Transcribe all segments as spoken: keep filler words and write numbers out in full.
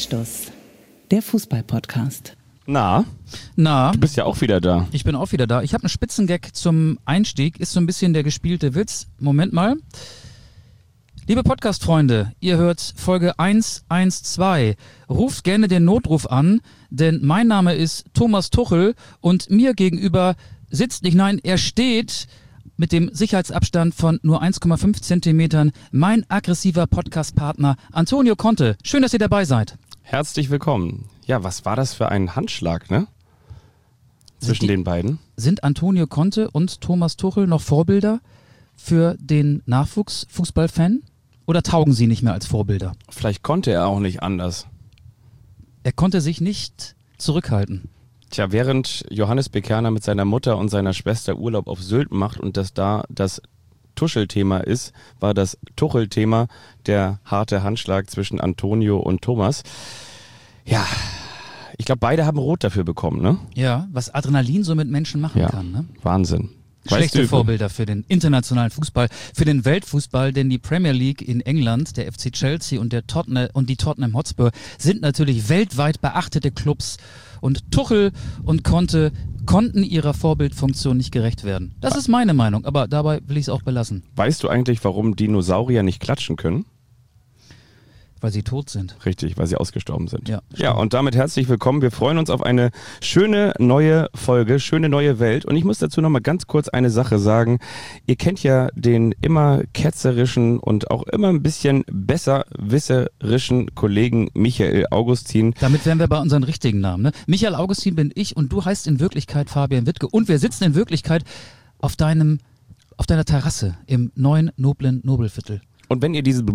Anstoß, der Fußball-Podcast. Na, Na, du bist ja auch wieder da. ich bin auch wieder da. Ich habe einen Spitzengag zum Einstieg. Ist so ein bisschen der gespielte Witz. Moment mal. Liebe Podcast-Freunde, ihr hört Folge hundertzwölf. Ruft gerne den Notruf an, denn mein Name ist Thomas Tuchel und mir gegenüber sitzt nicht, nein, er steht mit dem Sicherheitsabstand von nur eins Komma fünf Zentimetern mein aggressiver Podcast-Partner Antonio Conte. Schön, dass ihr dabei seid. Herzlich willkommen. Ja, was war das für ein Handschlag, ne? Zwischen die- den beiden. Sind Antonio Conte und Thomas Tuchel noch Vorbilder für den Nachwuchsfußballfan? Oder taugen sie nicht mehr als Vorbilder? Vielleicht konnte er auch nicht anders. Er konnte sich nicht zurückhalten. Tja, während Johannes Bekerner mit seiner Mutter und seiner Schwester Urlaub auf Sylt macht und das da das Tuschel-Thema ist, war das Tuchel-Thema der harte Handschlag zwischen Antonio und Thomas. Ja, ich glaube, beide haben Rot dafür bekommen, ne? Ja, was Adrenalin so mit Menschen machen Ja, kann. Ne? Wahnsinn. Schlechte Weißt du, Vorbilder für den internationalen Fußball, für den Weltfußball, denn die Premier League in England, der F C Chelsea und, der Tottenham, und die Tottenham Hotspur sind natürlich weltweit beachtete Clubs und Tuchel und Conte konnten ihrer Vorbildfunktion nicht gerecht werden. Das ist meine Meinung, aber dabei will ich es auch belassen, Weißt du eigentlich, warum Dinosaurier nicht klatschen können? weil sie tot sind. Richtig, weil sie ausgestorben sind. Ja, ja, und damit herzlich willkommen. Wir freuen uns auf eine schöne neue Folge, schöne neue Welt. Und ich muss dazu noch mal ganz kurz eine Sache sagen. Ihr kennt ja den immer ketzerischen und auch immer ein bisschen besserwisserischen Kollegen Michael Augustin. Damit wären wir bei unseren richtigen Namen. Ne? Michael Augustin bin ich und du heißt in Wirklichkeit Fabian Wittke. Und wir sitzen in Wirklichkeit auf deinem, auf deiner Terrasse im neuen, noblen Nobelviertel. Und wenn ihr diese Die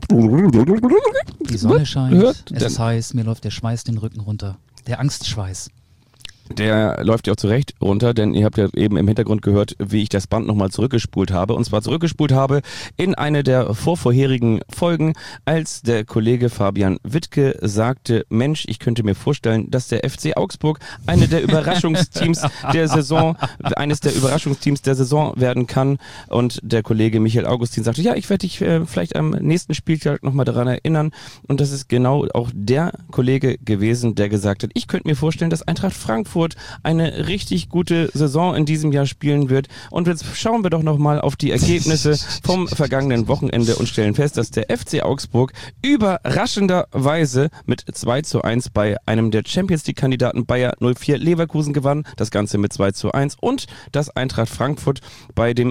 Sonne scheint, hört, es ist heiß, mir läuft der Schweiß den Rücken runter. Der Angstschweiß. Der läuft ja auch zurecht runter, denn ihr habt ja eben im Hintergrund gehört, wie ich das Band nochmal zurückgespult habe. Und zwar zurückgespult habe in eine der vorvorherigen Folgen, als der Kollege Fabian Wittke sagte, Mensch, ich könnte mir vorstellen, dass der F C Augsburg eine der Überraschungsteams der Saison, eines der Überraschungsteams der Saison werden kann. Und der Kollege Michael Augustin sagte, ja, ich werde dich äh, vielleicht am nächsten Spieltag nochmal daran erinnern. Und das ist genau auch der Kollege gewesen, der gesagt hat, ich könnte mir vorstellen, dass Eintracht Frankfurt eine richtig gute Saison in diesem Jahr spielen wird. Und jetzt schauen wir doch nochmal auf die Ergebnisse vom vergangenen Wochenende und stellen fest, dass der F C Augsburg überraschenderweise mit zwei zu eins bei einem der Champions League Kandidaten Bayer null vier Leverkusen gewann. Das Ganze mit zwei zu eins. Und dass Eintracht Frankfurt bei dem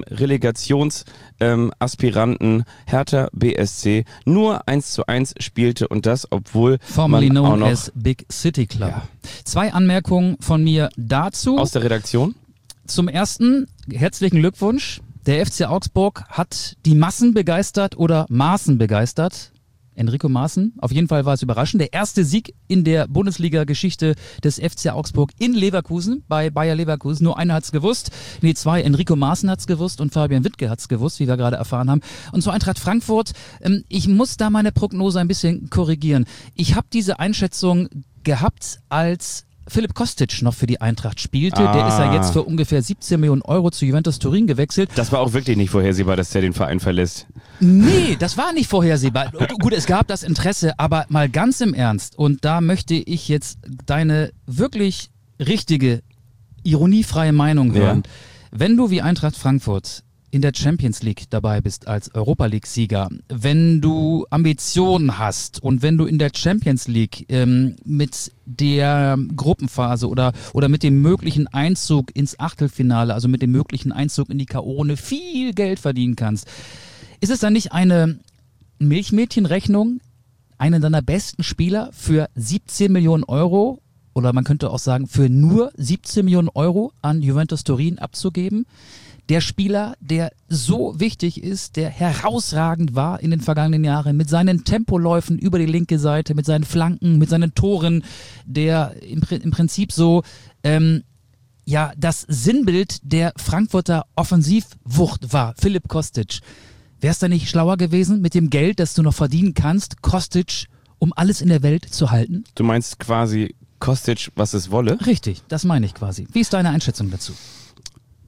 Relegationsaspiranten ähm, Hertha B S C nur eins zu eins spielte. Und das, obwohl Formerly man auch known noch as Big City Club. Ja. Zwei Anmerkungen von mir dazu. aus der Redaktion. Zum ersten, herzlichen Glückwunsch. Der F C Augsburg hat die Massen begeistert oder Maaßen begeistert. Enrico Maaßen, auf jeden Fall war es überraschend. Der erste Sieg in der Bundesliga-Geschichte des F C Augsburg in Leverkusen, bei Bayer Leverkusen. Nur einer hat's gewusst, nee zwei, Enrico Maaßen hat's gewusst und Fabian Wittke hat's gewusst, wie wir gerade erfahren haben. Und zur Eintracht Frankfurt, ähm, ich muss da meine Prognose ein bisschen korrigieren. Ich habe diese Einschätzung gehabt, als Philipp Kostic noch für die Eintracht spielte. Ah. Der ist ja jetzt für ungefähr siebzehn Millionen Euro zu Juventus Turin gewechselt. Das war auch wirklich nicht vorhersehbar, dass der den Verein verlässt. Nee, das war nicht vorhersehbar. Gut, es gab das Interesse, aber mal ganz im Ernst. Und da möchte ich jetzt deine wirklich richtige, ironiefreie Meinung hören. Ja. Wenn du wie Eintracht Frankfurt in der Champions League dabei bist als Europa League-Sieger, wenn du Ambitionen hast und wenn du in der Champions League ähm, mit der Gruppenphase oder, oder mit dem möglichen Einzug ins Achtelfinale, also mit dem möglichen Einzug in die K O-Runde viel Geld verdienen kannst, ist es dann nicht eine Milchmädchenrechnung, einen deiner besten Spieler für siebzehn Millionen Euro oder man könnte auch sagen für nur siebzehn Millionen Euro an Juventus Turin abzugeben? Der Spieler, der so wichtig ist, der herausragend war in den vergangenen Jahren mit seinen Tempoläufen über die linke Seite, mit seinen Flanken, mit seinen Toren, der im, im Prinzip so ähm, ja das Sinnbild der Frankfurter Offensivwucht war, Philipp Kostic. Wäre es da nicht schlauer gewesen, mit dem Geld, das du noch verdienen kannst, Kostic, um alles in der Welt zu halten? Du meinst quasi Kostic, was es wolle? Richtig, das meine ich quasi. Wie ist deine Einschätzung dazu?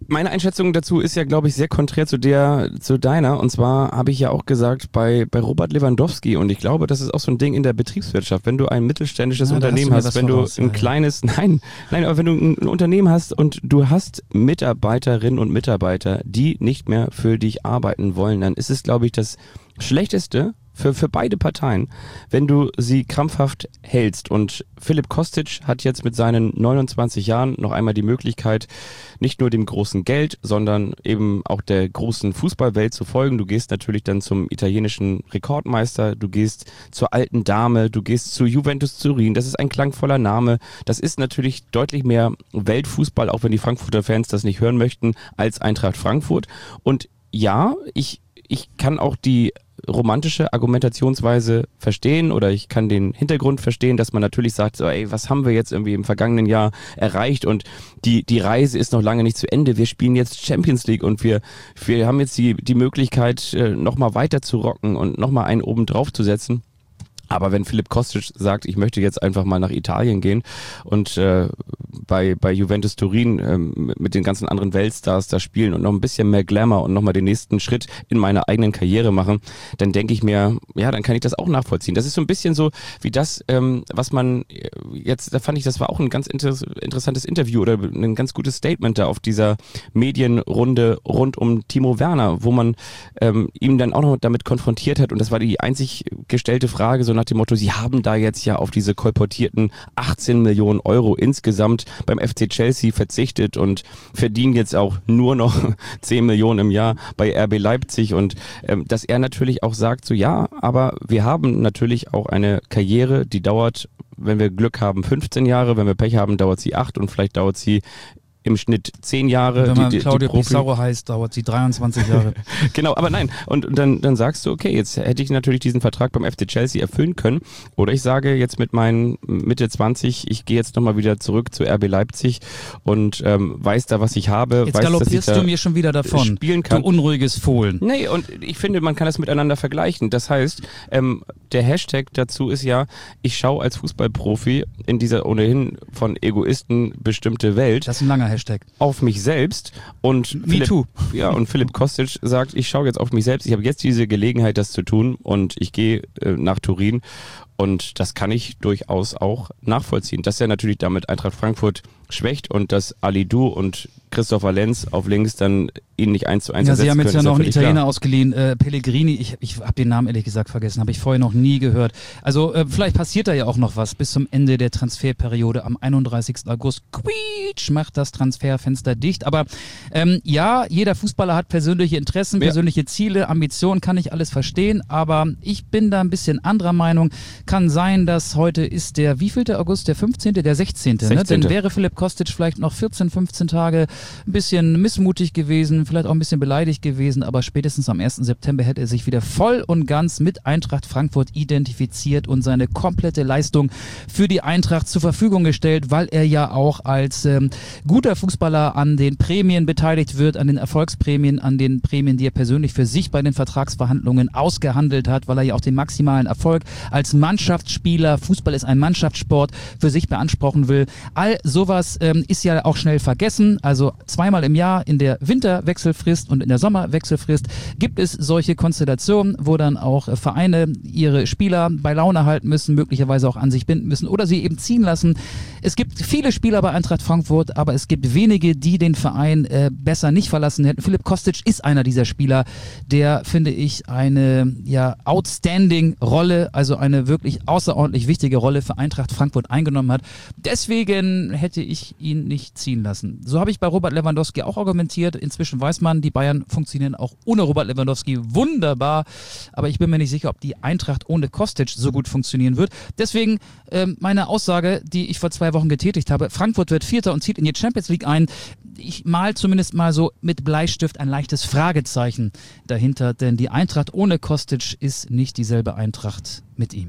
Meine Einschätzung dazu ist ja, glaube ich, sehr konträr zu der, zu deiner. Und zwar habe ich ja auch gesagt, bei, bei Robert Lewandowski, und ich glaube, das ist auch so ein Ding in der Betriebswirtschaft, wenn du ein mittelständisches ja, Unternehmen hast, hast wenn voraus, du ein ja, kleines, ja. nein, nein, aber wenn du ein, ein Unternehmen hast und du hast Mitarbeiterinnen und Mitarbeiter, die nicht mehr für dich arbeiten wollen, dann ist es, glaube ich, das Schlechteste für, für beide Parteien, wenn du sie krampfhaft hältst. Und Philipp Kostic hat jetzt mit seinen neunundzwanzig Jahren noch einmal die Möglichkeit, nicht nur dem großen Geld, sondern eben auch der großen Fußballwelt zu folgen. Du gehst natürlich dann zum italienischen Rekordmeister, du gehst zur alten Dame, du gehst zu Juventus Turin. Das ist ein klangvoller Name. Das ist natürlich deutlich mehr Weltfußball, auch wenn die Frankfurter Fans das nicht hören möchten, als Eintracht Frankfurt. Und ja, ich, ich kann auch die romantische Argumentationsweise verstehen oder ich kann den Hintergrund verstehen, dass man natürlich sagt, so, ey, was haben wir jetzt irgendwie im vergangenen Jahr erreicht und die die Reise ist noch lange nicht zu Ende. Wir spielen jetzt Champions League und wir wir haben jetzt die die Möglichkeit, nochmal weiter zu rocken und nochmal einen oben drauf zu setzen. Aber wenn Philipp Kostic sagt, ich möchte jetzt einfach mal nach Italien gehen und äh, bei bei Juventus Turin ähm, mit den ganzen anderen Weltstars da spielen und noch ein bisschen mehr Glamour und nochmal den nächsten Schritt in meiner eigenen Karriere machen, dann denke ich mir, ja, dann kann ich das auch nachvollziehen. Das ist so ein bisschen so wie das, ähm, was man jetzt, da fand ich, das war auch ein ganz inter- interessantes Interview oder ein ganz gutes Statement da auf dieser Medienrunde rund um Timo Werner, wo man ähm, ihm dann auch noch damit konfrontiert hat und das war die einzig gestellte Frage, so nach dem Motto, sie haben da jetzt ja auf diese kolportierten achtzehn Millionen Euro insgesamt beim F C Chelsea verzichtet und verdienen jetzt auch nur noch zehn Millionen im Jahr bei R B Leipzig und ähm, dass er natürlich auch sagt, so ja, aber wir haben natürlich auch eine Karriere, die dauert, wenn wir Glück haben, fünfzehn Jahre, wenn wir Pech haben, dauert sie acht und vielleicht dauert sie im Schnitt zehn Jahre. Und wenn man die, die, Claudio die Pizarro heißt, dauert sie dreiundzwanzig Jahre. Genau, aber nein. Und, und dann, dann sagst du, okay, jetzt hätte ich natürlich diesen Vertrag beim F C Chelsea erfüllen können. Oder ich sage jetzt mit meinen Mitte zwanzig, ich gehe jetzt nochmal wieder zurück zu R B Leipzig und ähm, weiß da, was ich habe. Jetzt weiß, galoppierst dass ich du mir schon wieder davon. Spielen kann. Du unruhiges Fohlen. Nee, und ich finde, man kann das miteinander vergleichen. Das heißt, ähm, der Hashtag dazu ist ja, ich schaue als Fußballprofi in dieser ohnehin von Egoisten bestimmte Welt. Das ist ein langer Hashtag. Auf mich selbst und Me Philipp, too. Ja, und Philipp Kostic sagt, ich schaue jetzt auf mich selbst, ich habe jetzt diese Gelegenheit, das zu tun und ich gehe äh, nach Turin und das kann ich durchaus auch nachvollziehen, dass er natürlich damit Eintracht Frankfurt schwächt und dass Ali Du und Christopher Lenz auf links dann ihn nicht eins zu eins ja, ersetzen Sie haben jetzt können, ja noch einen Italiener klar. ausgeliehen, äh, Pellegrini, ich, ich habe den Namen ehrlich gesagt vergessen, habe ich vorher noch nie gehört. Also äh, vielleicht passiert da ja auch noch was bis zum Ende der Transferperiode am einunddreißigsten August. Quietsch, macht das Transferfenster dicht. Aber ähm, ja, jeder Fußballer hat persönliche Interessen, ja. persönliche Ziele, Ambitionen, kann ich alles verstehen, aber ich bin da ein bisschen anderer Meinung. Kann sein, dass heute ist der wievielte August, der fünfzehnte, der sechzehnte. Ne? Dann wäre Philipp Kostic vielleicht noch vierzehn, fünfzehn Tage ein bisschen missmutig gewesen, vielleicht auch ein bisschen beleidigt gewesen, aber spätestens am ersten September hätte er sich wieder voll und ganz mit Eintracht Frankfurt identifiziert und seine komplette Leistung für die Eintracht zur Verfügung gestellt, weil er ja auch als ähm, guter Fußballer an den Prämien beteiligt wird, an den Erfolgsprämien, an den Prämien, die er persönlich für sich bei den Vertragsverhandlungen ausgehandelt hat, weil er ja auch den maximalen Erfolg als Mannschaftsspieler, Fußball ist ein Mannschaftssport, für sich beanspruchen will. All sowas ähm, ist ja auch schnell vergessen. Also zweimal im Jahr in der Winterwechselfrist und in der Sommerwechselfrist gibt es solche Konstellationen, wo dann auch äh, Vereine ihre Spieler bei Laune halten müssen, möglicherweise auch an sich binden müssen oder sie eben ziehen lassen. Es gibt viele Spieler bei Eintracht Frankfurt, aber es gibt wenige, die den Verein äh, besser nicht verlassen hätten. Philipp Kostic ist einer dieser Spieler, der, finde ich, eine ja outstanding Rolle, also eine wirklich außerordentlich wichtige Rolle für Eintracht Frankfurt eingenommen hat. Deswegen hätte ich ihn nicht ziehen lassen. So habe ich bei Robert Lewandowski auch argumentiert. Inzwischen weiß man, die Bayern funktionieren auch ohne Robert Lewandowski wunderbar, aber ich bin mir nicht sicher, ob die Eintracht ohne Kostic so gut funktionieren wird. Deswegen ähm, meine Aussage, die ich vor zwei Wochen getätigt habe, Frankfurt wird Vierter und zieht in die Champions League ein. Ich mal zumindest mal so mit Bleistift ein leichtes Fragezeichen dahinter, denn die Eintracht ohne Kostic ist nicht dieselbe Eintracht mit ihm.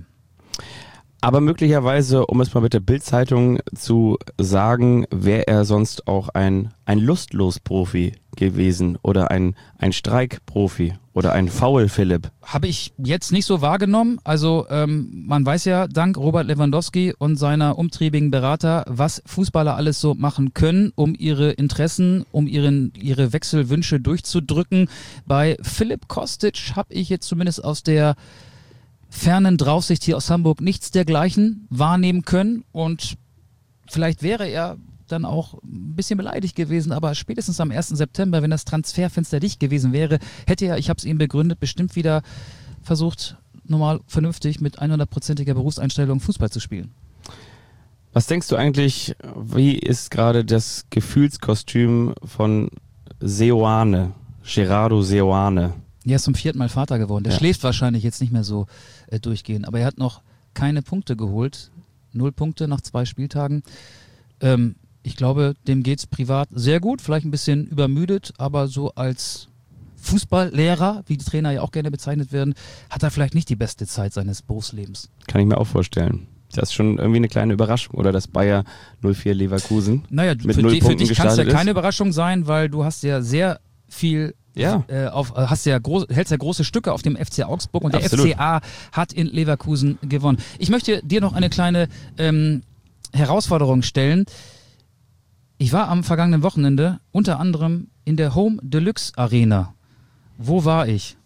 Aber möglicherweise, um es mal mit der Bild-Zeitung zu sagen, wäre er sonst auch ein, ein Lustlos-Profi gewesen oder ein, ein Streik-Profi Oder ein Foul, Philipp? Habe ich jetzt nicht so wahrgenommen. Also ähm, man weiß ja dank Robert Lewandowski und seiner umtriebigen Berater, was Fußballer alles so machen können, um ihre Interessen, um ihren, ihre Wechselwünsche durchzudrücken. Bei Philipp Kostic habe ich jetzt zumindest aus der fernen Draufsicht hier aus Hamburg nichts dergleichen wahrnehmen können. Und vielleicht wäre er dann auch ein bisschen beleidigt gewesen, aber spätestens am ersten September, wenn das Transferfenster dicht gewesen wäre, hätte er, ich habe es ihm begründet, bestimmt wieder versucht, normal vernünftig mit hundertprozentiger Berufseinstellung Fußball zu spielen. Was denkst du eigentlich, wie ist gerade das Gefühlskostüm von Seoane, Gerardo Seoane? Er ist zum vierten Mal Vater geworden. Der Ja. schläft wahrscheinlich jetzt nicht mehr so äh, durchgehend, aber er hat noch keine Punkte geholt. Null Punkte nach zwei Spieltagen. Ähm, Ich glaube, dem geht es privat sehr gut, vielleicht ein bisschen übermüdet, aber so als Fußballlehrer, wie die Trainer ja auch gerne bezeichnet werden, hat er vielleicht nicht die beste Zeit seines Berufslebens. Kann ich mir auch vorstellen. Das ist schon irgendwie eine kleine Überraschung. Oder dass Bayer null vier Leverkusen Naja, mit für, null die, für Punkten dich kann es ja gestartet keine ist. Überraschung sein, weil du hast ja sehr viel Ja. äh, auf, hast ja groß, hältst ja große Stücke auf dem F C Augsburg und Absolut. der F C A hat in Leverkusen gewonnen. Ich möchte dir noch eine kleine ähm, Herausforderung stellen. Ich war am vergangenen Wochenende unter anderem in der Home Deluxe Arena. Wo war ich?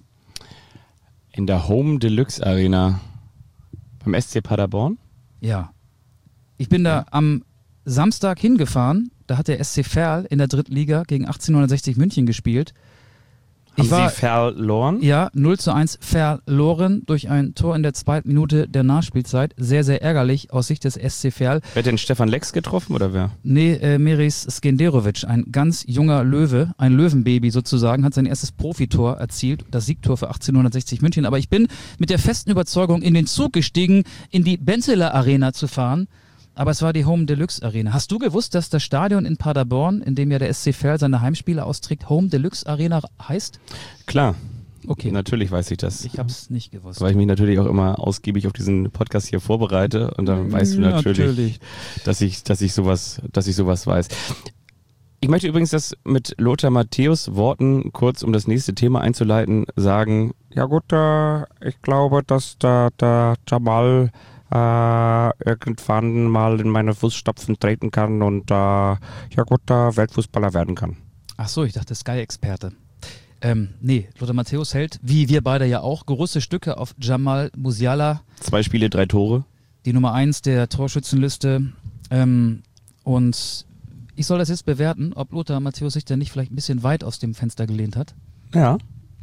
In der Home Deluxe Arena beim S C Paderborn? Ja. Ich bin da am Samstag hingefahren. Da hat der S C Verl in der Drittliga gegen achtzehnhundertsechzig München gespielt. Haben Ich war, Sie verloren? ja, null zu eins verloren durch ein Tor in der zweiten Minute der Nachspielzeit. Sehr, sehr ärgerlich aus Sicht des S C Verl. Wer hat denn Stefan Lex getroffen oder wer? Nee, äh, Meris Skenderovic, ein ganz junger Löwe, ein Löwenbaby sozusagen, hat sein erstes Profitor erzielt, das Siegtor für achtzehnhundertsechzig München. Aber ich bin mit der festen Überzeugung in den Zug gestiegen, in die Benteler Arena zu fahren. Aber es war die Home Deluxe Arena. Hast du gewusst, dass das Stadion in Paderborn, in dem ja der S C Verl seine Heimspiele austrägt, Home Deluxe Arena heißt? Klar. Okay. Natürlich weiß ich das. Ich habe es nicht gewusst. Weil ich mich natürlich auch immer ausgiebig auf diesen Podcast hier vorbereite und dann weißt du natürlich, Natürlich. dass ich, dass ich sowas, dass ich sowas weiß. Ich möchte übrigens das mit Lothar Matthäus Worten kurz, um das nächste Thema einzuleiten, sagen, ja gut, äh, ich glaube, dass der, der Jamal äh, irgendwann mal in meine Fußstapfen treten kann und äh, ja gut, äh, Weltfußballer werden kann. Ach so, ich dachte Sky-Experte. Ähm, nee, Lothar Matthäus hält, wie wir beide ja auch, große Stücke auf Jamal Musiala, Zwei Spiele, drei Tore. die Nummer eins der Torschützenliste. Ähm, und ich soll das jetzt bewerten, ob Lothar Matthäus sich da nicht vielleicht ein bisschen weit aus dem Fenster gelehnt hat. Ja.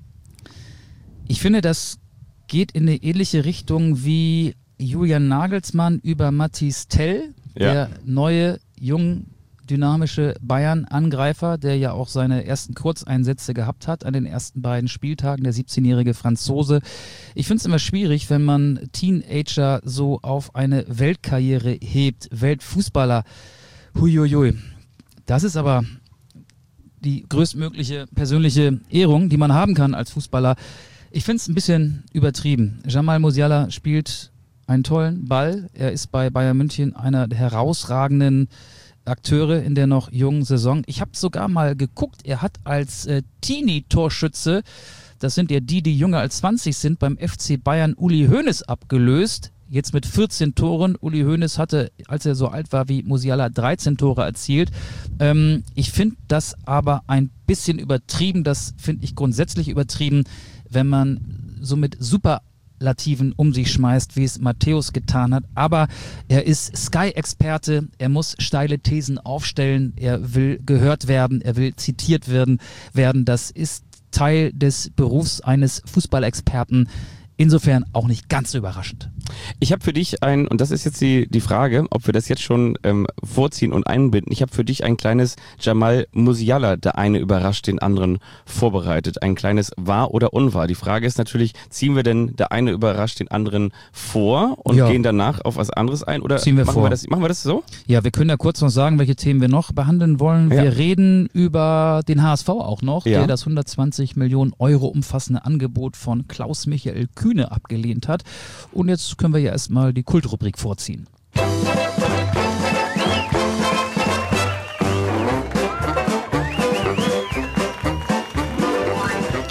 Ich finde, das geht in eine ähnliche Richtung wie Julian Nagelsmann über Mathis Tell, Ja. der neue, jung, dynamische Bayern-Angreifer, der ja auch seine ersten Kurzeinsätze gehabt hat an den ersten beiden Spieltagen, der siebzehnjährige Franzose. Ich finde es immer schwierig, wenn man Teenager so auf eine Weltkarriere hebt, Weltfußballer. Huiuiui. Das ist aber die größtmögliche persönliche Ehrung, die man haben kann als Fußballer. Ich finde es ein bisschen übertrieben. Jamal Musiala spielt einen tollen Ball. Er ist bei Bayern München einer der herausragenden Akteure in der noch jungen Saison. Ich habe sogar mal geguckt, er hat als äh, Teenie-Torschütze, das sind ja die, die jünger als zwanzig sind, beim F C Bayern Uli Hoeneß abgelöst. Jetzt mit vierzehn Toren. Uli Hoeneß hatte, als er so alt war wie Musiala, dreizehn Tore erzielt. Ähm, ich finde das aber ein bisschen übertrieben. Das finde ich grundsätzlich übertrieben, wenn man so mit Superlativen um sich schmeißt, wie es Matthäus getan hat. Aber er ist Sky-Experte. Er muss steile Thesen aufstellen. Er will gehört werden. Er will zitiert werden. werden. Das ist Teil des Berufs eines Fußballexperten. Insofern auch nicht ganz so überraschend. Ich habe für dich ein, und das ist jetzt die, die Frage, ob wir das jetzt schon ähm, vorziehen und einbinden. Ich habe für dich ein kleines Jamal Musiala, der eine überrascht, den anderen vorbereitet. Ein kleines Wahr oder Unwahr. Die Frage ist natürlich, ziehen wir denn der eine überrascht den anderen vor und Ja. gehen danach auf was anderes ein? Oder Ziehen wir machen, vor. Wir das, machen wir das so? Ja, wir können ja kurz noch sagen, welche Themen wir noch behandeln wollen. Ja. Wir reden über den H S V auch noch, Ja. der das hundertzwanzig Millionen Euro umfassende Angebot von Klaus-Michael Kühne abgelehnt hat. Und jetzt können wir ja erstmal die Kultrubrik vorziehen.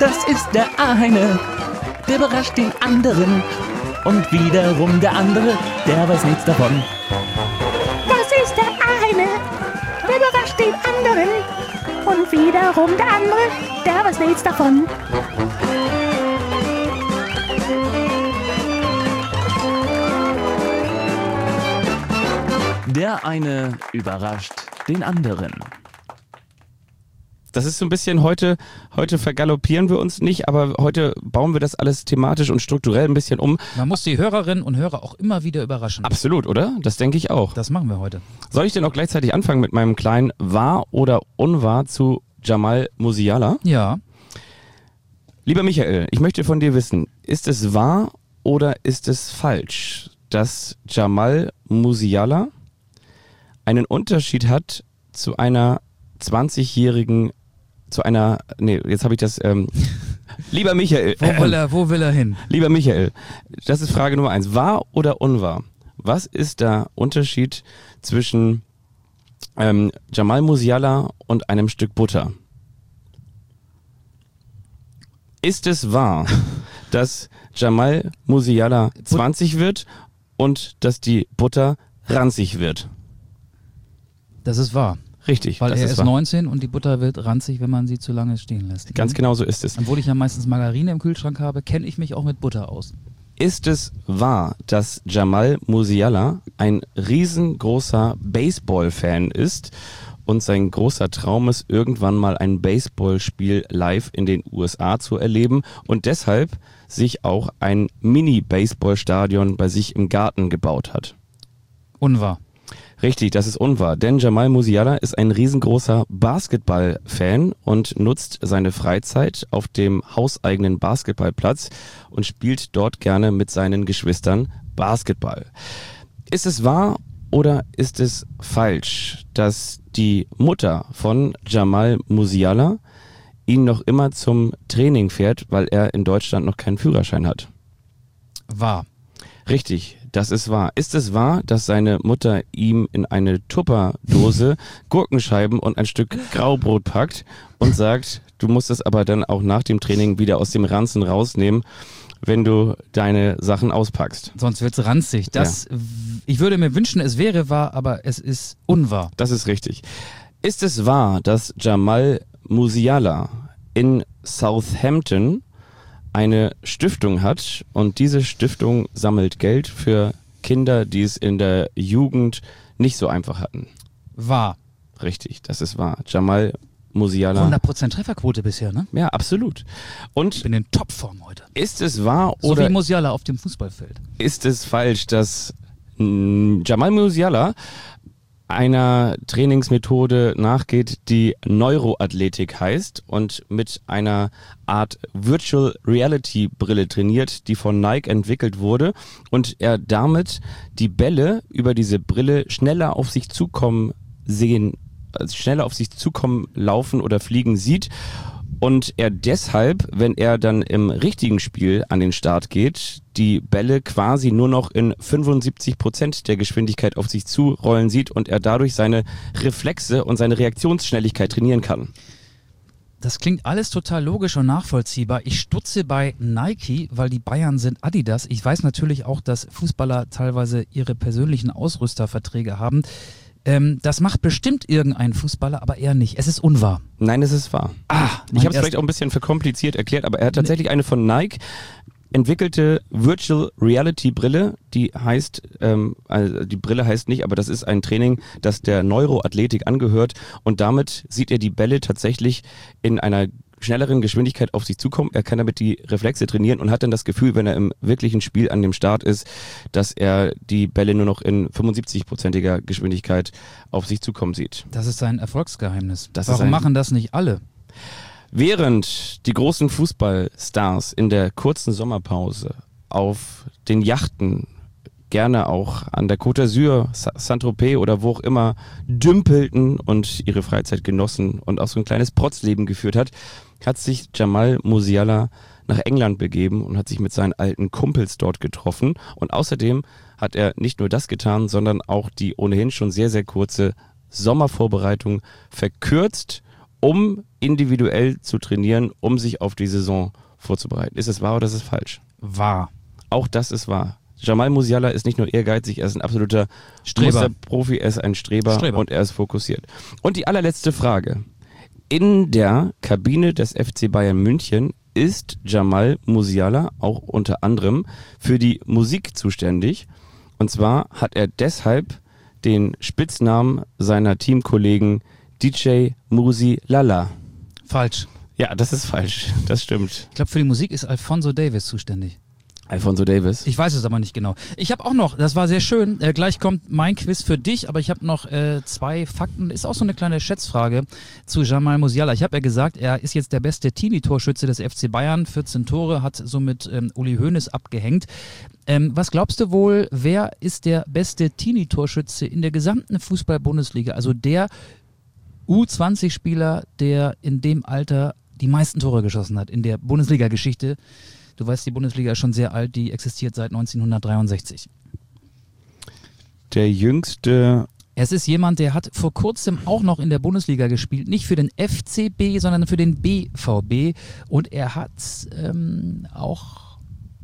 Das ist der eine, der überrascht den anderen. Und wiederum der andere, der weiß nichts davon. Das ist der eine, der überrascht den anderen. Und wiederum der andere, der weiß nichts davon. Der eine überrascht den anderen. Das ist so ein bisschen heute, heute vergaloppieren wir uns nicht, aber heute bauen wir das alles thematisch und strukturell ein bisschen um. Man muss die Hörerinnen und Hörer auch immer wieder überraschen. Absolut, oder? Das denke ich auch. Das machen wir heute. Soll ich denn auch gleichzeitig anfangen mit meinem kleinen Wahr oder Unwahr zu Jamal Musiala? Ja. Lieber Michael, ich möchte von dir wissen, ist es wahr oder ist es falsch, dass Jamal Musiala einen Unterschied hat zu einer zwanzigjährigen, zu einer, nee, jetzt habe ich das, ähm, lieber Michael. Wo will, er, wo will er hin? Lieber Michael, das ist Frage Nummer eins. Wahr oder unwahr? Was ist der Unterschied zwischen ähm, Jamal Musiala und einem Stück Butter? Ist es wahr, dass Jamal Musiala zwanzig wird und dass die Butter ranzig wird? Das ist wahr. Richtig. Weil das er ist ist wahr. neunzehn und die Butter wird ranzig, wenn man sie zu lange stehen lässt. Ganz genau so ist es. Obwohl ich ja meistens Margarine im Kühlschrank habe, kenne ich mich auch mit Butter aus. Ist es wahr, dass Jamal Musiala ein riesengroßer Baseball-Fan ist und sein großer Traum ist, irgendwann mal ein Baseballspiel live in den U S A zu erleben und deshalb sich auch ein Mini-Baseball-Stadion bei sich im Garten gebaut hat? Unwahr. Richtig, das ist unwahr, denn Jamal Musiala ist ein riesengroßer Basketball-Fan und nutzt seine Freizeit auf dem hauseigenen Basketballplatz und spielt dort gerne mit seinen Geschwistern Basketball. Ist es wahr oder ist es falsch, dass die Mutter von Jamal Musiala ihn noch immer zum Training fährt, weil er in Deutschland noch keinen Führerschein hat? Wahr. Richtig, das ist wahr. Ist es wahr, dass seine Mutter ihm in eine Tupperdose Gurkenscheiben und ein Stück Graubrot packt und sagt, du musst es aber dann auch nach dem Training wieder aus dem Ranzen rausnehmen, wenn du deine Sachen auspackst? Sonst wird's ranzig. Das, ja. Ich würde mir wünschen, es wäre wahr, aber es ist unwahr. Das ist richtig. Ist es wahr, dass Jamal Musiala in Southampton eine Stiftung hat und diese Stiftung sammelt Geld für Kinder, die es in der Jugend nicht so einfach hatten? Wahr. Richtig, das ist wahr. Jamal Musiala. hundert Prozent Trefferquote bisher, ne? Ja, absolut. Und ich bin in Topform heute. Ist es wahr so oder wie Musiala auf dem Fußballfeld? Ist es falsch, dass mh, Jamal Musiala einer Trainingsmethode nachgeht, die Neuroathletik heißt und mit einer Art Virtual Reality Brille trainiert, die von Nike entwickelt wurde und er damit die Bälle über diese Brille schneller auf sich zukommen sehen, also schneller auf sich zukommen, laufen oder fliegen sieht und er deshalb, wenn er dann im richtigen Spiel an den Start geht, die Bälle quasi nur noch in fünfundsiebzig Prozent der Geschwindigkeit auf sich zurollen sieht und er dadurch seine Reflexe und seine Reaktionsschnelligkeit trainieren kann. Das klingt alles total logisch und nachvollziehbar. Ich stutze bei Nike, weil die Bayern sind Adidas. Ich weiß natürlich auch, dass Fußballer teilweise ihre persönlichen Ausrüsterverträge haben. Ähm, das macht bestimmt irgendein Fußballer, aber er nicht. Es ist unwahr. Nein, es ist wahr. Ah, ich habe es vielleicht auch ein bisschen verkompliziert erklärt, aber er hat tatsächlich eine von Nike entwickelte Virtual Reality Brille, die heißt, ähm, also die Brille heißt nicht, aber das ist ein Training, das der Neuroathletik angehört und damit sieht er die Bälle tatsächlich in einer schnelleren Geschwindigkeit auf sich zukommen. Er kann damit die Reflexe trainieren und hat dann das Gefühl, wenn er im wirklichen Spiel an dem Start ist, dass er die Bälle nur noch in fünfundsiebzig-prozentiger Geschwindigkeit auf sich zukommen sieht. Das ist sein Erfolgsgeheimnis. Das Warum ist ein machen das nicht alle? Während die großen Fußballstars in der kurzen Sommerpause auf den Yachten, gerne auch an der Côte d'Azur, Saint-Tropez oder wo auch immer, dümpelten und ihre Freizeit genossen und auch so ein kleines Protzleben geführt hat, hat sich Jamal Musiala nach England begeben und hat sich mit seinen alten Kumpels dort getroffen. Und außerdem hat er nicht nur das getan, sondern auch die ohnehin schon sehr, sehr kurze Sommervorbereitung verkürzt, um individuell zu trainieren, um sich auf die Saison vorzubereiten. Ist es wahr oder ist es falsch? Wahr. Auch das ist wahr. Jamal Musiala ist nicht nur ehrgeizig, er ist ein absoluter Streber. Profi, er ist ein Streber, Streber und er ist fokussiert. Und die allerletzte Frage. In der Kabine des F C Bayern München ist Jamal Musiala auch unter anderem für die Musik zuständig. Und zwar hat er deshalb den Spitznamen seiner Teamkollegen D J Musi Lala. Falsch. Ja, das ist falsch. Das stimmt. Ich glaube, für die Musik ist Alphonso Davies zuständig. Alphonso Davies. Ich weiß es aber nicht genau. Ich habe auch noch, das war sehr schön, äh, gleich kommt mein Quiz für dich, aber ich habe noch äh, zwei Fakten, ist auch so eine kleine Schätzfrage zu Jamal Musiala. Ich habe ja gesagt, er ist jetzt der beste Teenie-Torschütze des F C Bayern, vierzehn Tore, hat somit ähm, Uli Hoeneß abgehängt. Ähm, was glaubst du wohl, wer ist der beste Teenie-Torschütze in der gesamten Fußball-Bundesliga? Also der U zwanzig Spieler, der in dem Alter die meisten Tore geschossen hat in der Bundesliga-Geschichte. Du weißt, die Bundesliga ist schon sehr alt, die existiert seit neunzehnhundertdreiundsechzig. Der jüngste... Es ist jemand, der hat vor kurzem auch noch in der Bundesliga gespielt, nicht für den F C B, sondern für den B V B. Und er hat ähm, auch,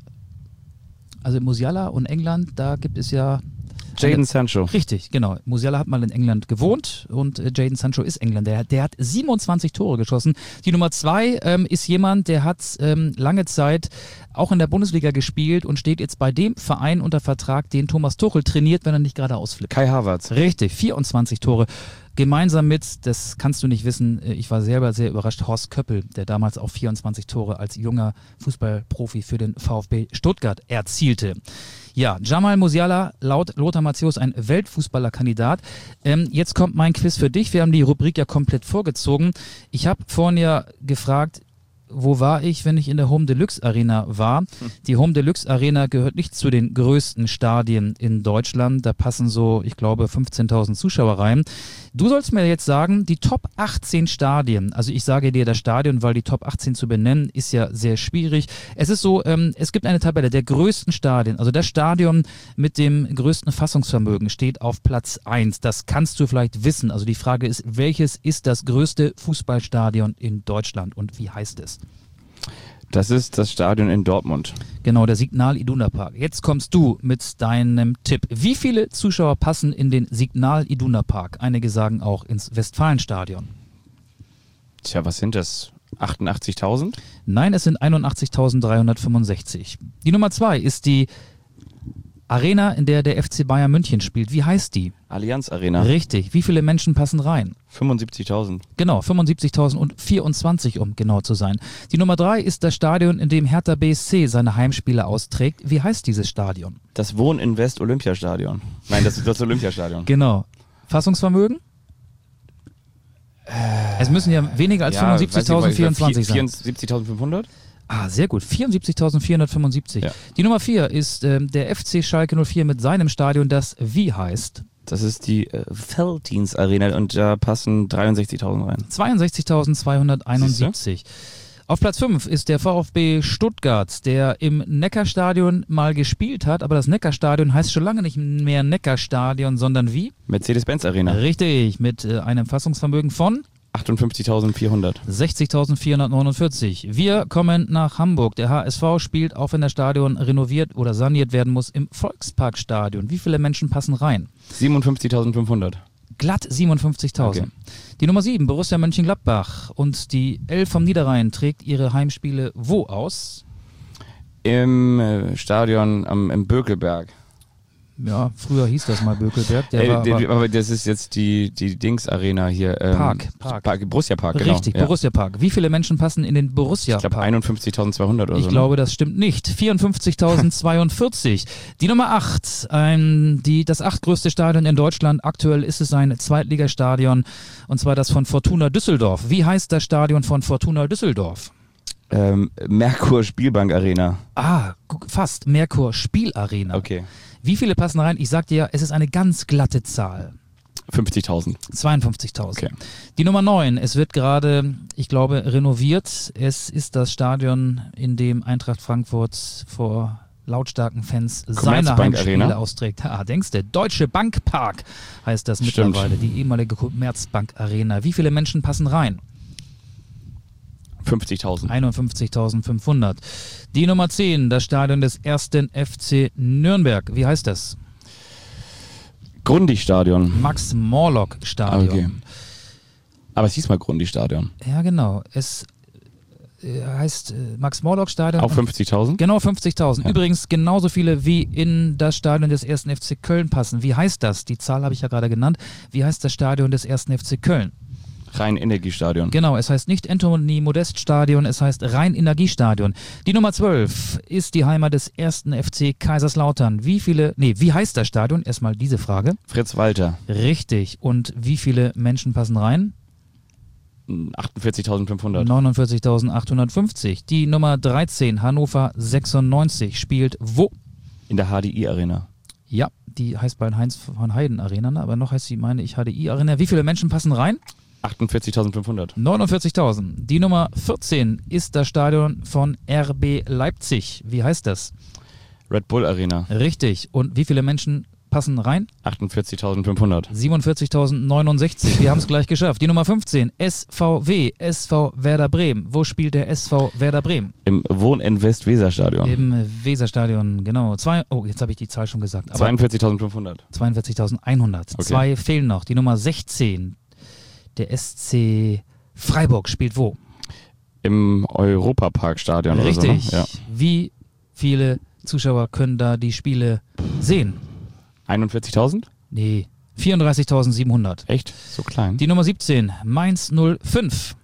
also Musiala und England, da gibt es ja... Jadon Sancho. Richtig, genau. Musiala hat mal in England gewohnt und äh, Jadon Sancho ist Engländer. Der, der hat siebenundzwanzig Tore geschossen. Die Nummer zwei ähm, ist jemand, der hat ähm, lange Zeit auch in der Bundesliga gespielt und steht jetzt bei dem Verein unter Vertrag, den Thomas Tuchel trainiert, wenn er nicht gerade ausflippt. Kai Havertz. Richtig, vierundzwanzig Tore. Gemeinsam mit, das kannst du nicht wissen, ich war selber sehr überrascht, Horst Köppel, der damals auch vierundzwanzig Tore als junger Fußballprofi für den VfB Stuttgart erzielte. Ja, Jamal Musiala, laut Lothar Matthäus ein Weltfußballerkandidat. Ähm, jetzt kommt mein Quiz für dich. Wir haben die Rubrik ja komplett vorgezogen. Ich habe vorhin ja gefragt, wo war ich, wenn ich in der Home Deluxe Arena war? Hm. Die Home Deluxe Arena gehört nicht zu den größten Stadien in Deutschland. Da passen so, ich glaube, fünfzehntausend Zuschauer rein. Du sollst mir jetzt sagen, die Top achtzehn Stadien, also ich sage dir das Stadion, weil die Top achtzehn zu benennen, ist ja sehr schwierig. Es ist so, ähm, es gibt eine Tabelle der größten Stadien, also das Stadion mit dem größten Fassungsvermögen steht auf Platz eins. Das kannst du vielleicht wissen. Also die Frage ist, welches ist das größte Fußballstadion in Deutschland und wie heißt es? Das ist das Stadion in Dortmund. Genau, der Signal Iduna Park. Jetzt kommst du mit deinem Tipp. Wie viele Zuschauer passen in den Signal Iduna Park? Einige sagen auch ins Westfalenstadion. Tja, was sind das? achtundachtzigtausend? Nein, es sind einundachtzigtausenddreihundertfünfundsechzig. Die Nummer zwei ist die Arena, in der der F C Bayern München spielt. Wie heißt die? Allianz Arena. Richtig. Wie viele Menschen passen rein? fünfundsiebzigtausend. Genau, fünfundsiebzigtausend und vierundzwanzig, um genau zu sein. Die Nummer drei ist das Stadion, in dem Hertha B S C seine Heimspiele austrägt. Wie heißt dieses Stadion? Das Wohninvest Olympiastadion. Nein, das ist das Olympiastadion. Genau. Fassungsvermögen? Äh, es müssen ja weniger als ja, fünfundsiebzigtausendvierundzwanzig sein. vierundsiebzigtausendfünfhundert? Ah, sehr gut. vierundsiebzigtausendvierhundertfünfundsiebzig. Ja. Die Nummer vier ist äh, der F C Schalke null vier mit seinem Stadion, das wie heißt? Das ist die äh, Veltins Arena und da passen dreiundsechzigtausend rein. zweiundsechzigtausendzweihunderteinundsiebzig. Auf Platz fünf ist der VfB Stuttgart, der im Neckarstadion mal gespielt hat, aber das Neckarstadion heißt schon lange nicht mehr Neckarstadion, sondern wie? Mercedes-Benz Arena. Richtig, mit äh, einem Fassungsvermögen von achtundfünfzigtausendvierhundert. sechzigtausendvierhundertneunundvierzig. Wir kommen nach Hamburg. Der H S V spielt, auch wenn das Stadion renoviert oder saniert werden muss, im Volksparkstadion. Wie viele Menschen passen rein? siebenundfünfzigtausendfünfhundert. Glatt siebenundfünfzigtausend. Okay. Die Nummer sieben, Borussia Mönchengladbach. Und die Elf vom Niederrhein trägt ihre Heimspiele wo aus? Im äh, Stadion am, im Bökelberg. Ja, früher hieß das mal Bökelberg. Der Ey, war der, aber aber das ist jetzt die, die Dings-Arena hier. Ähm, Park, Park. Park. Borussia Park, genau. Richtig, ja. Borussia Park. Wie viele Menschen passen in den Borussia Ich glaube Park? einundfünfzigtausendzweihundert oder Ich so. glaube, das stimmt nicht. vierundfünfzigtausendzweiundvierzig. Die Nummer acht, ein, die, das achtgrößte Stadion in Deutschland. Aktuell ist es ein Zweitligastadion, und zwar das von Fortuna Düsseldorf. Wie heißt das Stadion von Fortuna Düsseldorf? Ähm, Merkur Spielbank Arena. Ah, guck, fast. Merkur Spielarena. Okay. Wie viele passen rein? Ich sag dir, es ist eine ganz glatte Zahl. fünfzigtausend. zweiundfünfzigtausend. Okay. Die Nummer neun, es wird gerade, ich glaube, renoviert. Es ist das Stadion, in dem Eintracht Frankfurt vor lautstarken Fans seine Commerzbank Heimspiele Arena. austrägt. Ah, denkst du, Deutsche Bank Park heißt das Stimmt. mittlerweile, die ehemalige Commerzbank Arena. Wie viele Menschen passen rein? fünfzigtausend. einundfünfzigtausendfünfhundert. Die Nummer zehn, das Stadion des ersten F C Nürnberg. Wie heißt das? Grundig-Stadion. Max-Morlock-Stadion. Okay. Aber es hieß mal Grundig-Stadion. Ja, genau. Es äh, heißt äh, Max-Morlock-Stadion. Auch fünfzigtausend? Genau, fünfzigtausend. Ja. Übrigens genauso viele wie in das Stadion des ersten F C Köln passen. Wie heißt das? Die Zahl habe ich ja gerade genannt. Wie heißt das Stadion des ersten F C Köln? Rhein-Energiestadion. Genau, es heißt nicht Anthony-Modest-Stadion, es heißt Rhein-Energiestadion. Die Nummer zwölf ist die Heimat des ersten F C Kaiserslautern. Wie viele, nee, wie heißt das Stadion? Erstmal diese Frage. Fritz-Walter. Richtig. Und wie viele Menschen passen rein? achtundvierzigtausendfünfhundert. neunundvierzigtausendachthundertfünfzig. Die Nummer dreizehn, Hannover sechsundneunzig, spielt wo? In der H D I-Arena. Ja, die heißt bei Heinz von Heiden Arena, ne? Aber noch heißt sie, meine ich, H D I Arena. Wie viele Menschen passen rein? achtundvierzigtausendfünfhundert. neunundvierzigtausend. Die Nummer vierzehn ist das Stadion von R B Leipzig. Wie heißt das? Red Bull Arena. Richtig. Und wie viele Menschen passen rein? achtundvierzigtausendfünfhundert. siebenundvierzigtausendneunundsechzig. Wir haben es gleich geschafft. Die Nummer fünfzehn, S V W, S V Werder Bremen. Wo spielt der S V Werder Bremen? Im Wohn-Invest-Weser-Stadion. Im Weserstadion, genau. Zwei, oh, jetzt habe ich die Zahl schon gesagt. aber zweiundvierzigtausendfünfhundert. zweiundvierzigtausendeinhundert. Okay. Zwei fehlen noch. Die Nummer sechzehn, der S C Freiburg, spielt wo? Im Europapark-Stadion oder so. Richtig. Ne? Ja. Wie viele Zuschauer können da die Spiele sehen? einundvierzigtausend? Nee, vierunddreißigtausendsiebenhundert. Echt? So klein? Die Nummer siebzehn, Mainz null fünf.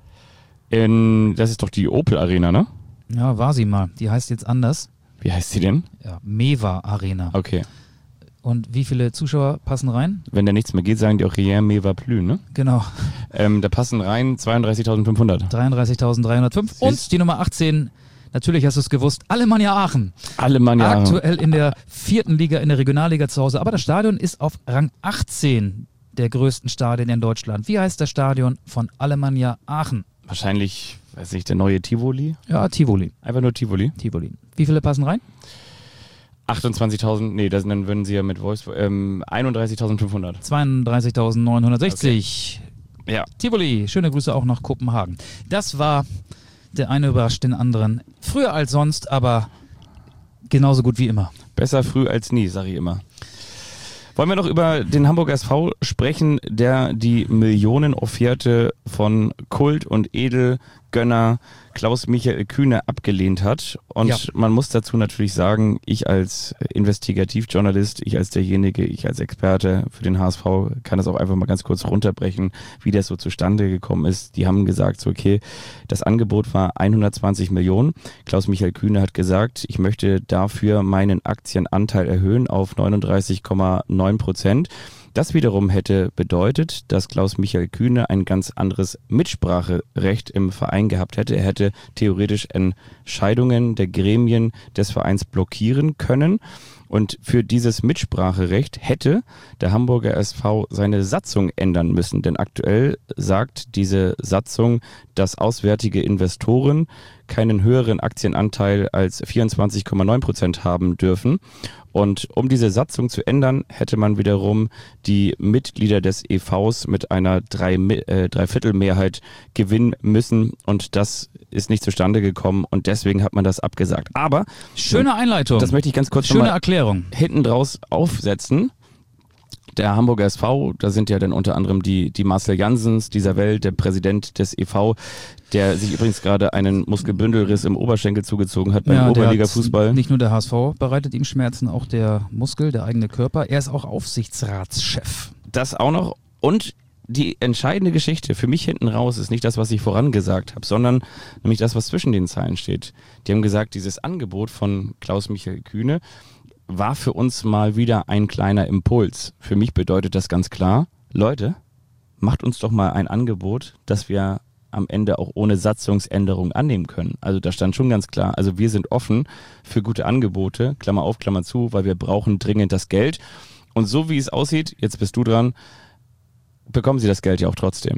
In, das ist doch die Opel Arena, ne? Ja, war sie mal. Die heißt jetzt anders. Wie heißt sie denn? Ja, Mewa Arena. Okay. Und wie viele Zuschauer passen rein? Wenn da nichts mehr geht, sagen die auch Rien me va plus, ne? Genau, Ähm, da passen rein zweiunddreißigtausendfünfhundert. dreiunddreißigtausenddreihundertfünf. Und die Nummer achtzehn, natürlich hast du es gewusst, Alemannia Aachen. Alle Mann ja. Aktuell in der vierten Liga, in der Regionalliga zu Hause. Aber das Stadion ist auf Rang achtzehn der größten Stadien in Deutschland. Wie heißt das Stadion von Alemannia Aachen? Wahrscheinlich, weiß nicht, der neue Tivoli? Ja, Tivoli. Einfach nur Tivoli. Tivoli. Wie viele passen rein? achtundzwanzigtausend, nee, das, dann würden sie ja mit Wolfsburg, ähm, einunddreißigtausendfünfhundert. zweiunddreißigtausendneunhundertsechzig. Ja. Tivoli, schöne Grüße auch nach Kopenhagen. Das war, der eine überrascht den anderen. Früher als sonst, aber genauso gut wie immer. Besser früh als nie, sag ich immer. Wollen wir noch über den Hamburger S V sprechen, der die Millionenofferte von Kult- und Edelgönner Klaus-Michael Kühne abgelehnt hat. Und Ja. man muss dazu natürlich sagen, ich als Investigativjournalist, ich als derjenige, ich als Experte für den H S V kann das auch einfach mal ganz kurz runterbrechen, wie das so zustande gekommen ist. Die haben gesagt, so okay, das Angebot war hundertzwanzig Millionen. Klaus-Michael Kühne hat gesagt, ich möchte dafür meinen Aktienanteil erhöhen auf neununddreißig Komma neun Prozent. Das wiederum hätte bedeutet, dass Klaus-Michael Kühne ein ganz anderes Mitspracherecht im Verein gehabt hätte. Er hätte theoretisch Entscheidungen der Gremien des Vereins blockieren können. Und für dieses Mitspracherecht hätte der Hamburger S V seine Satzung ändern müssen. Denn aktuell sagt diese Satzung, dass auswärtige Investoren keinen höheren Aktienanteil als vierundzwanzig Komma neun Prozent haben dürfen. Und um diese Satzung zu ändern, hätte man wiederum die Mitglieder des E Vs mit einer drei, äh, Dreiviertelmehrheit gewinnen müssen. Und das ist nicht zustande gekommen und deswegen hat man das abgesagt. Aber Schöne Einleitung. das möchte ich ganz kurz Schöne nochmal Erklärung. hinten draus aufsetzen. Der Hamburger S V, da sind ja dann unter anderem die, die Marcel Janssens dieser Welt, der Präsident des E V, der sich übrigens gerade einen Muskelbündelriss im Oberschenkel zugezogen hat beim Ja, der Oberliga-Fußball. hat- Nicht nur der H S V bereitet ihm Schmerzen, auch der Muskel, der eigene Körper. Er ist auch Aufsichtsratschef. Das auch noch. Und die entscheidende Geschichte für mich hinten raus ist nicht das, was ich vorangesagt habe, sondern nämlich das, was zwischen den Zeilen steht. Die haben gesagt, dieses Angebot von Klaus-Michael Kühne war für uns mal wieder ein kleiner Impuls. Für mich bedeutet das ganz klar, Leute, macht uns doch mal ein Angebot, das wir am Ende auch ohne Satzungsänderung annehmen können. Also da stand schon ganz klar, also wir sind offen für gute Angebote, Klammer auf, Klammer zu, weil wir brauchen dringend das Geld. Und so wie es aussieht, jetzt bist du dran, bekommen sie das Geld ja auch trotzdem.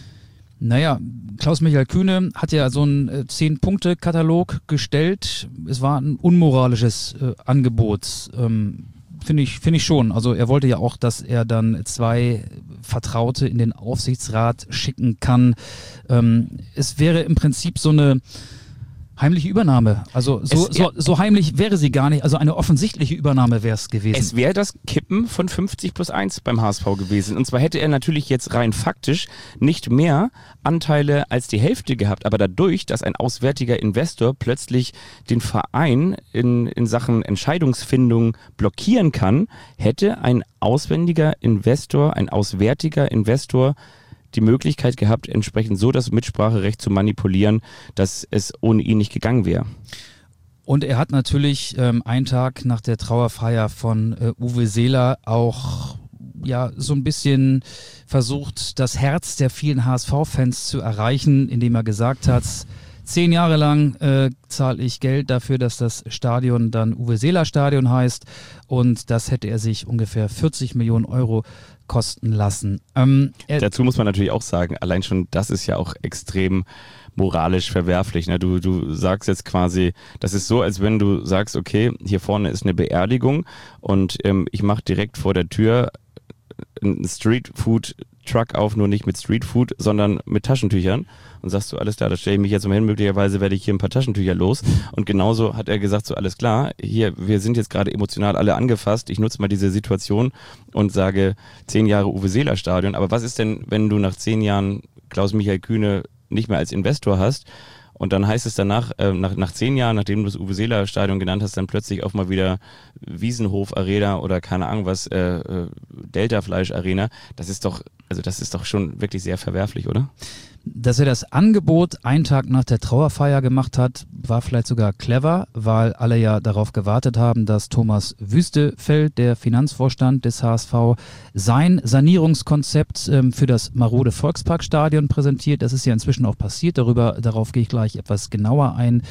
Naja, Klaus-Michael Kühne hat ja so einen äh, Zehn-Punkte-Katalog gestellt. Es war ein unmoralisches äh, Angebot. Ähm, finde ich, finde ich schon. Also er wollte ja auch, dass er dann zwei Vertraute in den Aufsichtsrat schicken kann. Ähm, es wäre im Prinzip so eine heimliche Übernahme. Also so, Es- so, so heimlich wäre sie gar nicht. Also eine offensichtliche Übernahme wäre es gewesen. Es wäre das Kippen von fünfzig plus eins beim H S V gewesen. Und zwar hätte er natürlich jetzt rein faktisch nicht mehr Anteile als die Hälfte gehabt. Aber dadurch, dass ein auswärtiger Investor plötzlich den Verein in, in Sachen Entscheidungsfindung blockieren kann, hätte ein auswendiger Investor, ein auswärtiger Investor die Möglichkeit gehabt, entsprechend so das Mitspracherecht zu manipulieren, dass es ohne ihn nicht gegangen wäre. Und er hat natürlich ähm, einen Tag nach der Trauerfeier von äh, Uwe Seeler auch ja so ein bisschen versucht, das Herz der vielen H S V-Fans zu erreichen, indem er gesagt hat, zehn Jahre lang äh, zahle ich Geld dafür, dass das Stadion dann Uwe Seeler Stadion heißt, und das hätte er sich ungefähr vierzig Millionen Euro kosten lassen. Ähm, er, Dazu muss man natürlich auch sagen, allein schon das ist ja auch extrem moralisch verwerflich. Ne? Du, du sagst jetzt quasi, das ist so, als wenn du sagst, okay, hier vorne ist eine Beerdigung und ähm, ich mache direkt vor der Tür einen Streetfood-Truck auf, nur nicht mit Streetfood, sondern mit Taschentüchern. Und sagst du, alles klar, da stelle ich mich jetzt mal hin, möglicherweise werde ich hier ein paar Taschentücher los. Und genauso hat er gesagt, so alles klar, hier, wir sind jetzt gerade emotional alle angefasst, ich nutze mal diese Situation und sage zehn Jahre Uwe Seeler Stadion. Aber was ist denn, wenn du nach zehn Jahren Klaus-Michael Kühne nicht mehr als Investor hast? Und dann heißt es danach, äh, nach, nach zehn Jahren, nachdem du das Uwe Seeler Stadion genannt hast, dann plötzlich auch mal wieder Wiesenhof Arena oder keine Ahnung was, äh, äh, Delta Fleisch Arena. Das ist doch, also das ist doch schon wirklich sehr verwerflich, oder? Dass er das Angebot einen Tag nach der Trauerfeier gemacht hat, war vielleicht sogar clever, weil alle ja darauf gewartet haben, dass Thomas Wüstefeld, der Finanzvorstand des H S V, sein Sanierungskonzept ähm, für das marode Volksparkstadion präsentiert. Das ist ja inzwischen auch passiert, darüber, darauf gehe ich gleich etwas genauer ein.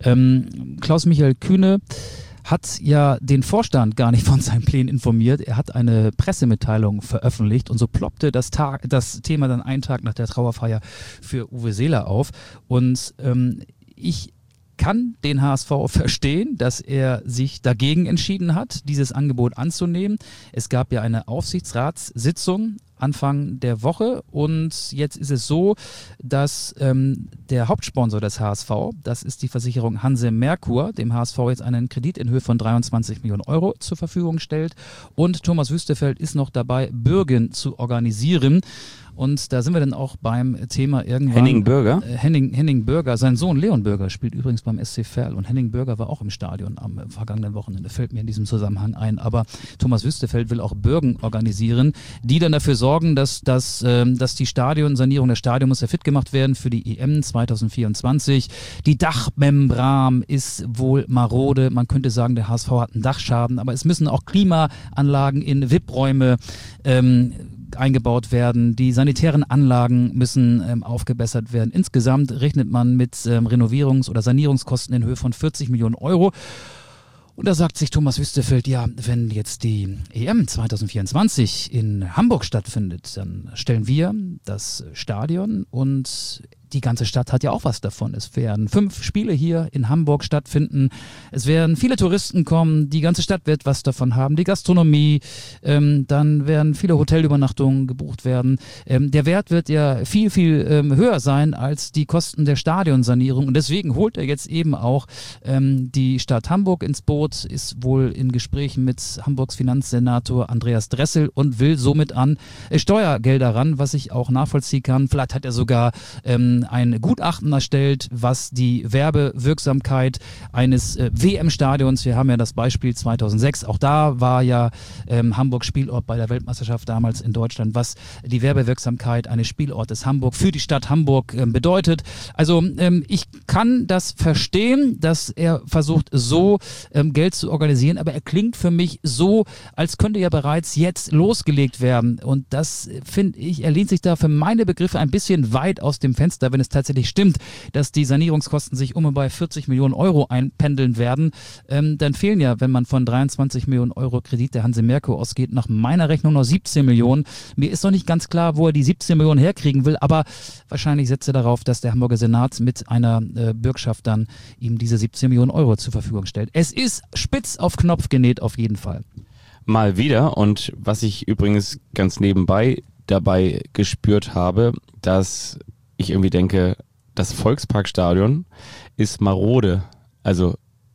Ähm, Klaus-Michael Kühne hat ja den Vorstand gar nicht von seinen Plänen informiert. Er hat eine Pressemitteilung veröffentlicht und so ploppte das, Tag, das Thema dann einen Tag nach der Trauerfeier für Uwe Seeler auf. Und ähm, ich kann den H S V verstehen, dass er sich dagegen entschieden hat, dieses Angebot anzunehmen. Es gab ja eine Aufsichtsratssitzung Anfang der Woche und jetzt ist es so, dass ähm, der Hauptsponsor des H S V, das ist die Versicherung Hanse Merkur, dem H S V jetzt einen Kredit in Höhe von dreiundzwanzig Millionen Euro zur Verfügung stellt, und Thomas Wüstefeld ist noch dabei, Bürgen zu organisieren. Und da sind wir dann auch beim Thema irgendwann. Henning Bürger? Äh, Henning, Henning Bürger, sein Sohn Leon Bürger spielt übrigens beim S C Verl, und Henning Bürger war auch im Stadion am äh, vergangenen Wochenende, fällt mir in diesem Zusammenhang ein. Aber Thomas Wüstefeld will auch Bürgen organisieren, die dann dafür sorgen, dass, dass, ähm, dass die Stadionsanierung, der Stadion muss ja fit gemacht werden für die E M zwanzig vierundzwanzig. Die Dachmembran ist wohl marode. Man könnte sagen, der H S V hat einen Dachschaden, aber es müssen auch Klimaanlagen in V I P-Räume ähm, eingebaut werden. Die sanitären Anlagen müssen ähm, aufgebessert werden. Insgesamt rechnet man mit ähm, Renovierungs- oder Sanierungskosten in Höhe von vierzig Millionen Euro. Und da sagt sich Thomas Wüstefeld, ja, wenn jetzt die E M zwanzig vierundzwanzig in Hamburg stattfindet, dann stellen wir das Stadion und die ganze Stadt hat ja auch was davon. Es werden fünf Spiele hier in Hamburg stattfinden. Es werden viele Touristen kommen. Die ganze Stadt wird was davon haben. Die Gastronomie. Ähm, dann werden viele Hotelübernachtungen gebucht werden. Ähm, der Wert wird ja viel, viel ähm, höher sein als die Kosten der Stadionsanierung. Und deswegen holt er jetzt eben auch ähm, die Stadt Hamburg ins Boot, ist wohl in Gesprächen mit Hamburgs Finanzsenator Andreas Dressel und will somit an äh, Steuergelder ran, was ich auch nachvollziehen kann. Vielleicht hat er sogar ähm, ein Gutachten erstellt, was die Werbewirksamkeit eines äh, W M-Stadions, wir haben ja das Beispiel zweitausendsechs, auch da war ja ähm, Hamburg Spielort bei der Weltmeisterschaft damals in Deutschland, was die Werbewirksamkeit eines Spielortes Hamburg für die Stadt Hamburg ähm, bedeutet. Also ähm, ich kann das verstehen, dass er versucht, so ähm, Geld zu organisieren, aber er klingt für mich so, als könnte ja bereits jetzt losgelegt werden, und das finde ich, er lehnt sich da für meine Begriffe ein bisschen weit aus dem Fenster, wenn es tatsächlich stimmt, dass die Sanierungskosten sich um und bei vierzig Millionen Euro einpendeln werden, ähm, dann fehlen ja, wenn man von dreiundzwanzig Millionen Euro Kredit der Hanse Merkur ausgeht, nach meiner Rechnung noch siebzehn Millionen. Mir ist noch nicht ganz klar, wo er die siebzehn Millionen herkriegen will, aber wahrscheinlich setzt er darauf, dass der Hamburger Senat mit einer äh, Bürgschaft dann ihm diese siebzehn Millionen Euro zur Verfügung stellt. Es ist spitz auf Knopf genäht, auf jeden Fall. Mal wieder. Und was ich übrigens ganz nebenbei dabei gespürt habe, dass ich irgendwie denke, das Volksparkstadion ist marode. Also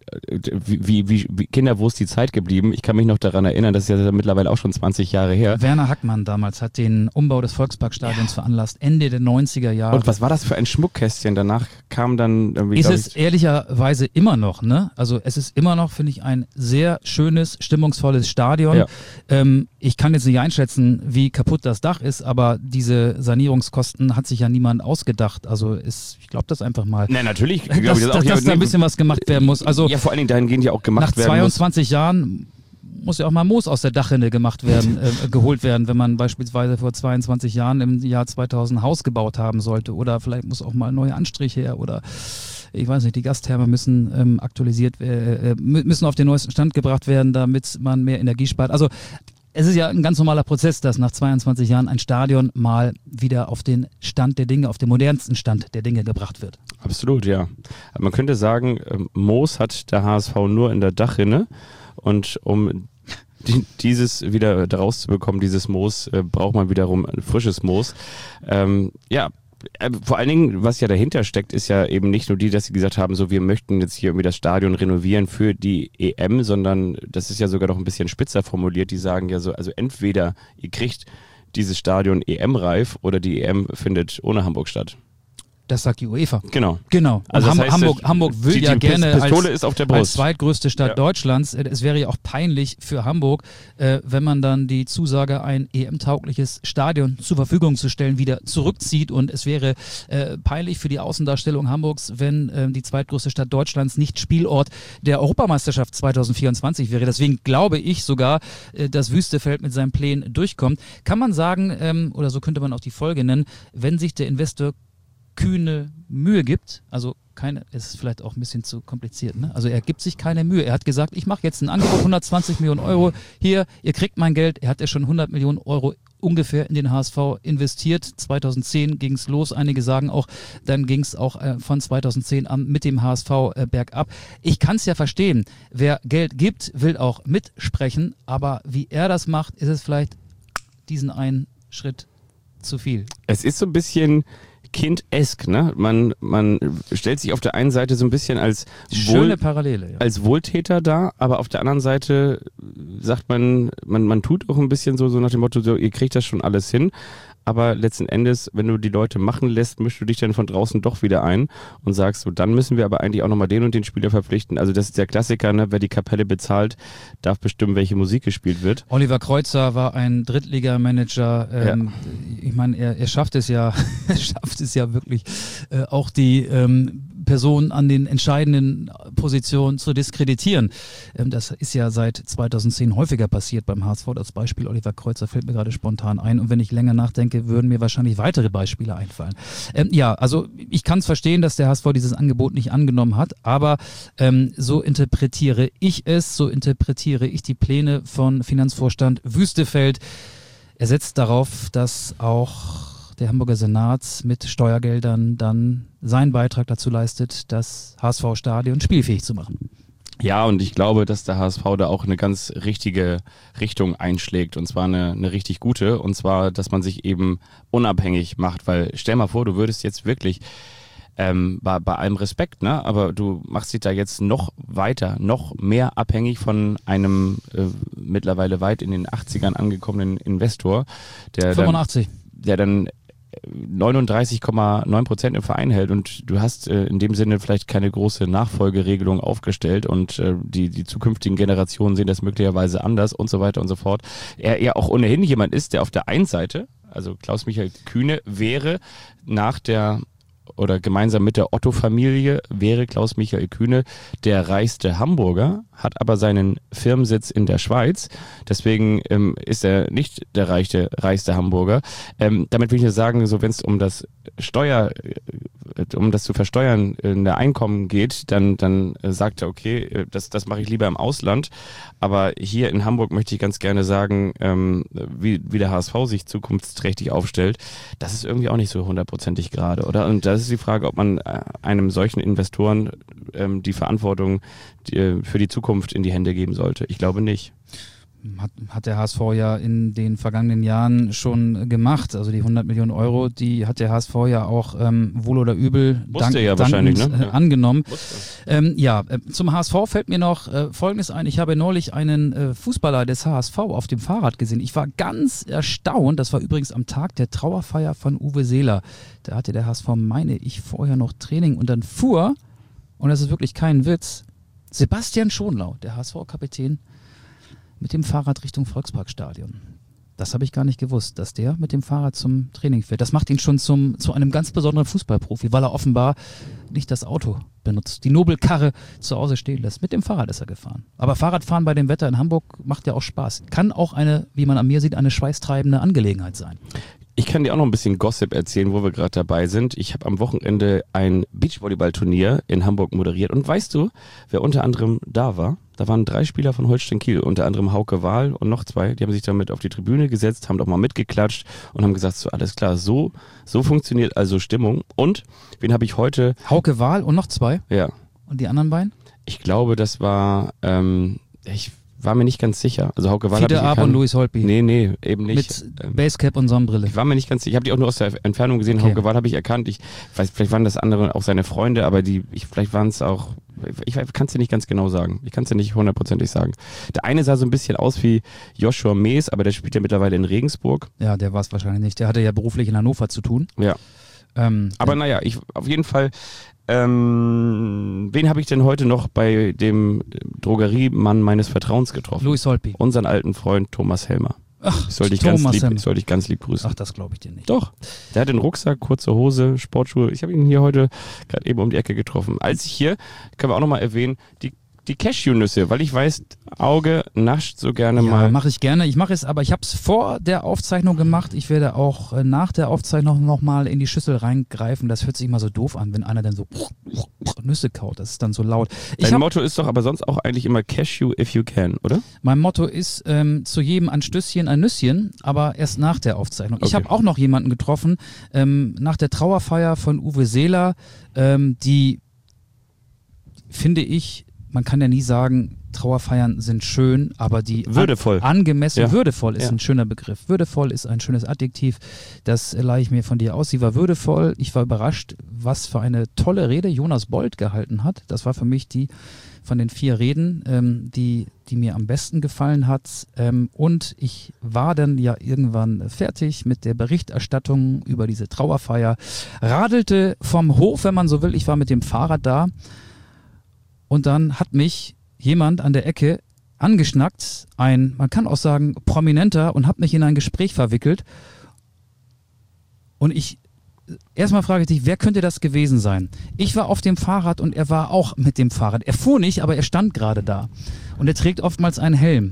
Wie, wie, wie Kinder, wo ist die Zeit geblieben? Ich kann mich noch daran erinnern, das ist ja mittlerweile auch schon zwanzig Jahre her. Werner Hackmann damals hat den Umbau des Volksparkstadions ja. veranlasst, Ende der neunziger Jahre. Und was war das für ein Schmuckkästchen? Danach kam dann irgendwie... Ist es ehrlicherweise immer noch, ne? Also es ist immer noch, finde ich, ein sehr schönes, stimmungsvolles Stadion. Ja. Ähm, ich kann jetzt nicht einschätzen, wie kaputt das Dach ist, aber diese Sanierungskosten hat sich ja niemand ausgedacht. Also ist, ich glaube das einfach mal. Nein, natürlich. Dass, dass, das dass, dass da ein bisschen was gemacht werden muss. Also ja, vor allen Dingen dahingehend ja auch gemacht nach werden muss. Nach zweiundzwanzig Jahren muss ja auch mal Moos aus der Dachrinne gemacht werden, äh, geholt werden, wenn man beispielsweise vor zweiundzwanzig Jahren im Jahr zweitausend Haus gebaut haben sollte. Oder vielleicht muss auch mal neue Anstriche her oder ich weiß nicht, die Gastherme müssen ähm, aktualisiert, äh, müssen auf den neuesten Stand gebracht werden, damit man mehr Energie spart. Also es ist ja ein ganz normaler Prozess, dass nach zweiundzwanzig Jahren ein Stadion mal wieder auf den Stand der Dinge, auf den modernsten Stand der Dinge gebracht wird. Absolut, ja. Man könnte sagen, Moos hat der H S V nur in der Dachrinne und um die, dieses wieder daraus zu bekommen, dieses Moos, äh, braucht man wiederum ein frisches Moos. Ähm, ja, vor allen Dingen, was ja dahinter steckt, ist ja eben nicht nur die, dass sie gesagt haben, so wir möchten jetzt hier irgendwie das Stadion renovieren für die E M, sondern das ist ja sogar noch ein bisschen spitzer formuliert. Die sagen ja so, also entweder ihr kriegt dieses Stadion E M-reif oder die E M findet ohne Hamburg statt. Das sagt die UEFA. Genau. Genau. Also Ham- das heißt, Hamburg, Hamburg will die, ja die gerne Pistole als, ist auf der Brust. als zweitgrößte Stadt ja. Deutschlands. Es wäre ja auch peinlich für Hamburg, äh, wenn man dann die Zusage, ein E M-taugliches Stadion zur Verfügung zu stellen, wieder zurückzieht. Und es wäre äh, peinlich für die Außendarstellung Hamburgs, wenn äh, die zweitgrößte Stadt Deutschlands nicht Spielort der Europameisterschaft zwanzig vierundzwanzig wäre. Deswegen glaube ich sogar, äh, dass Wüstefeld mit seinen Plänen durchkommt. Kann man sagen, ähm, oder so könnte man auch die Folge nennen, wenn sich der Investor kühne Mühe gibt, also keine, es ist vielleicht auch ein bisschen zu kompliziert, ne? Also er gibt sich keine Mühe. Er hat gesagt, ich mache jetzt ein Angebot, hundertzwanzig Millionen Euro, hier, ihr kriegt mein Geld. Er hat ja schon hundert Millionen Euro ungefähr in den H S V investiert. zweitausendzehn ging es los, einige sagen auch, dann ging es auch äh, von zweitausendzehn an mit dem H S V äh, bergab. Ich kann es ja verstehen, wer Geld gibt, will auch mitsprechen, aber wie er das macht, ist es vielleicht diesen einen Schritt zu viel. Es ist so ein bisschen Kind-esk, ne? Man, man stellt sich auf der einen Seite so ein bisschen als, Schöne Wohl, Parallele, ja. als Wohltäter dar, aber auf der anderen Seite sagt man, man, man tut auch ein bisschen so, so nach dem Motto, so, ihr kriegt das schon alles hin. Aber letzten Endes, wenn du die Leute machen lässt, mischst du dich dann von draußen doch wieder ein und sagst, so, dann müssen wir aber eigentlich auch nochmal den und den Spieler verpflichten. Also das ist der Klassiker, ne? Wer die Kapelle bezahlt, darf bestimmen, welche Musik gespielt wird. Oliver Kreuzer war ein Drittligamanager. Ähm, ja. Ich meine, er, er schafft es ja, er schafft es ja wirklich, äh, auch die ähm, Personen an den entscheidenden Positionen zu diskreditieren. Ähm, das ist ja seit zweitausendzehn häufiger passiert beim H S V. Das Beispiel Oliver Kreuzer fällt mir gerade spontan ein. Und wenn ich länger nachdenke, würden mir wahrscheinlich weitere Beispiele einfallen. Ähm, ja, also ich kann es verstehen, dass der H S V dieses Angebot nicht angenommen hat, aber ähm, so interpretiere ich es, so interpretiere ich die Pläne von Finanzvorstand Wüstefeld. Er setzt darauf, dass auch der Hamburger Senat mit Steuergeldern dann seinen Beitrag dazu leistet, das H S V-Stadion spielfähig zu machen. Ja, und ich glaube, dass der H S V da auch eine ganz richtige Richtung einschlägt und zwar eine, eine richtig gute, und zwar, dass man sich eben unabhängig macht, weil stell mal vor, du würdest jetzt wirklich ähm, bei, bei allem Respekt, ne, aber du machst dich da jetzt noch weiter, noch mehr abhängig von einem äh, mittlerweile weit in den achtzigern angekommenen Investor, der fünfundachtzig. Dann, der dann neununddreißig Komma neun Prozent im Verein hält und du hast äh, in dem Sinne vielleicht keine große Nachfolgeregelung aufgestellt und äh, die, die zukünftigen Generationen sehen das möglicherweise anders und so weiter und so fort. Er ja auch ohnehin jemand ist, der auf der einen Seite, also Klaus-Michael Kühne wäre nach der oder gemeinsam mit der Otto-Familie wäre Klaus-Michael Kühne der reichste Hamburger, hat aber seinen Firmensitz in der Schweiz. Deswegen ähm, ist er nicht der reichste, reichste Hamburger. Ähm, damit will ich nur sagen, so wenn es um das Steuer, äh, um das zu versteuern in der Einkommen geht, dann, dann äh, sagt er, okay, äh, das, das mache ich lieber im Ausland. Aber hier in Hamburg möchte ich ganz gerne sagen, ähm, wie, wie der H S V sich zukunftsträchtig aufstellt. Das ist irgendwie auch nicht so hundertprozentig gerade, oder? Und das ist die Frage, ob man äh, einem solchen Investoren ähm, die Verantwortung die, äh, für die Zukunft in die Hände geben sollte. Ich glaube nicht. Hat, hat der H S V ja in den vergangenen Jahren schon gemacht. Also die hundert Millionen Euro, die hat der H S V ja auch ähm, wohl oder übel dank, ja dankend, ne? äh, ja. angenommen. Ähm, ja, äh, zum H S V fällt mir noch äh, Folgendes ein. Ich habe neulich einen äh, Fußballer des H S V auf dem Fahrrad gesehen. Ich war ganz erstaunt. Das war übrigens am Tag der Trauerfeier von Uwe Seeler. Da hatte der H S V, meine ich, vorher noch Training und dann fuhr, und das ist wirklich kein Witz, Sebastian Schonlau, der H S V-Kapitän, mit dem Fahrrad Richtung Volksparkstadion. Das habe ich gar nicht gewusst, dass der mit dem Fahrrad zum Training fährt. Das macht ihn schon zum, zu einem ganz besonderen Fußballprofi, weil er offenbar nicht das Auto benutzt, die Nobelkarre zu Hause stehen lässt. Mit dem Fahrrad ist er gefahren. Aber Fahrradfahren bei dem Wetter in Hamburg macht ja auch Spaß. Kann auch eine, wie man an mir sieht, eine schweißtreibende Angelegenheit sein. Ich kann dir auch noch ein bisschen Gossip erzählen, wo wir gerade dabei sind. Ich habe am Wochenende ein Beachvolleyball-Turnier in Hamburg moderiert. Und weißt du, wer unter anderem da war? Da waren drei Spieler von Holstein Kiel, unter anderem Hauke Wahl und noch zwei. Die haben sich damit auf die Tribüne gesetzt, haben doch mal mitgeklatscht und haben gesagt, so alles klar, so, so funktioniert also Stimmung. Und wen habe ich heute? Hauke Wahl und noch zwei? Ja. Und die anderen beiden? Ich glaube, das war, ähm, ich war mir nicht ganz sicher. Also Hauke Wahl Fiete Ab und Louis Holtby. Nee, nee, eben nicht. Mit ähm, Basecap und Sonnenbrille. Ich war mir nicht ganz sicher. Ich habe die auch nur aus der Entfernung gesehen. Okay. Hauke Wahl habe ich erkannt. Ich weiß, vielleicht waren das andere auch seine Freunde, aber die, ich, vielleicht waren es auch, ich, ich kann es dir nicht ganz genau sagen. Ich kann es dir nicht hundertprozentig sagen. Der eine sah so ein bisschen aus wie Joshua Mees, aber der spielt ja mittlerweile in Regensburg. Ja, der war es wahrscheinlich nicht. Der hatte ja beruflich in Hannover zu tun. Ja. Ähm, aber ja. naja, ich auf jeden Fall. Ähm, wen habe ich denn heute noch bei dem Drogeriemann meines Vertrauens getroffen? Louis Holtby. Unseren alten Freund Thomas Helmer. Ach, Ich soll dich Thomas ganz lieb, Helmer. ich soll dich ganz lieb grüßen. Ach, das glaube ich dir nicht. Doch, der hat den Rucksack, kurze Hose, Sportschuhe. Ich habe ihn hier heute gerade eben um die Ecke getroffen. Als ich hier, können wir auch nochmal erwähnen, die, die Cashewnüsse, weil ich weiß, Auge nascht so gerne Ja, mal. mache ich gerne. Ich mache es, aber ich habe es vor der Aufzeichnung gemacht. Ich werde auch äh, nach der Aufzeichnung nochmal in die Schüssel reingreifen. Das hört sich immer so doof an, wenn einer dann so Nüsse kaut. Das ist dann so laut. Ich Dein hab, Motto ist doch aber sonst auch eigentlich immer Cashew if you can, oder? mein Motto ist ähm, zu jedem ein Stößchen, ein Nüsschen, aber erst nach der Aufzeichnung. Ich Okay. habe auch noch jemanden getroffen, ähm, nach der Trauerfeier von Uwe Seeler, ähm, die, finde ich, man kann ja nie sagen, Trauerfeiern sind schön, aber die Würdevoll. An, angemessen, Ja. würdevoll ist Ja. ein schöner Begriff. Würdevoll ist ein schönes Adjektiv, das leihe ich mir von dir aus. Sie war würdevoll, ich war überrascht, was für eine tolle Rede Jonas Bold gehalten hat. Das war für mich die von den vier Reden, ähm, die, die mir am besten gefallen hat. Ähm, und ich war dann ja irgendwann fertig mit der Berichterstattung über diese Trauerfeier, radelte vom Hof, wenn man so will. Ich war mit dem Fahrrad da. Und dann hat mich jemand an der Ecke angeschnackt, ein, man kann auch sagen, Prominenter, und hat mich in ein Gespräch verwickelt. Und ich, erstmal frage ich dich, wer könnte das gewesen sein? Ich war auf dem Fahrrad und er war auch mit dem Fahrrad. Er fuhr nicht, aber er stand gerade da. Und er trägt oftmals einen Helm.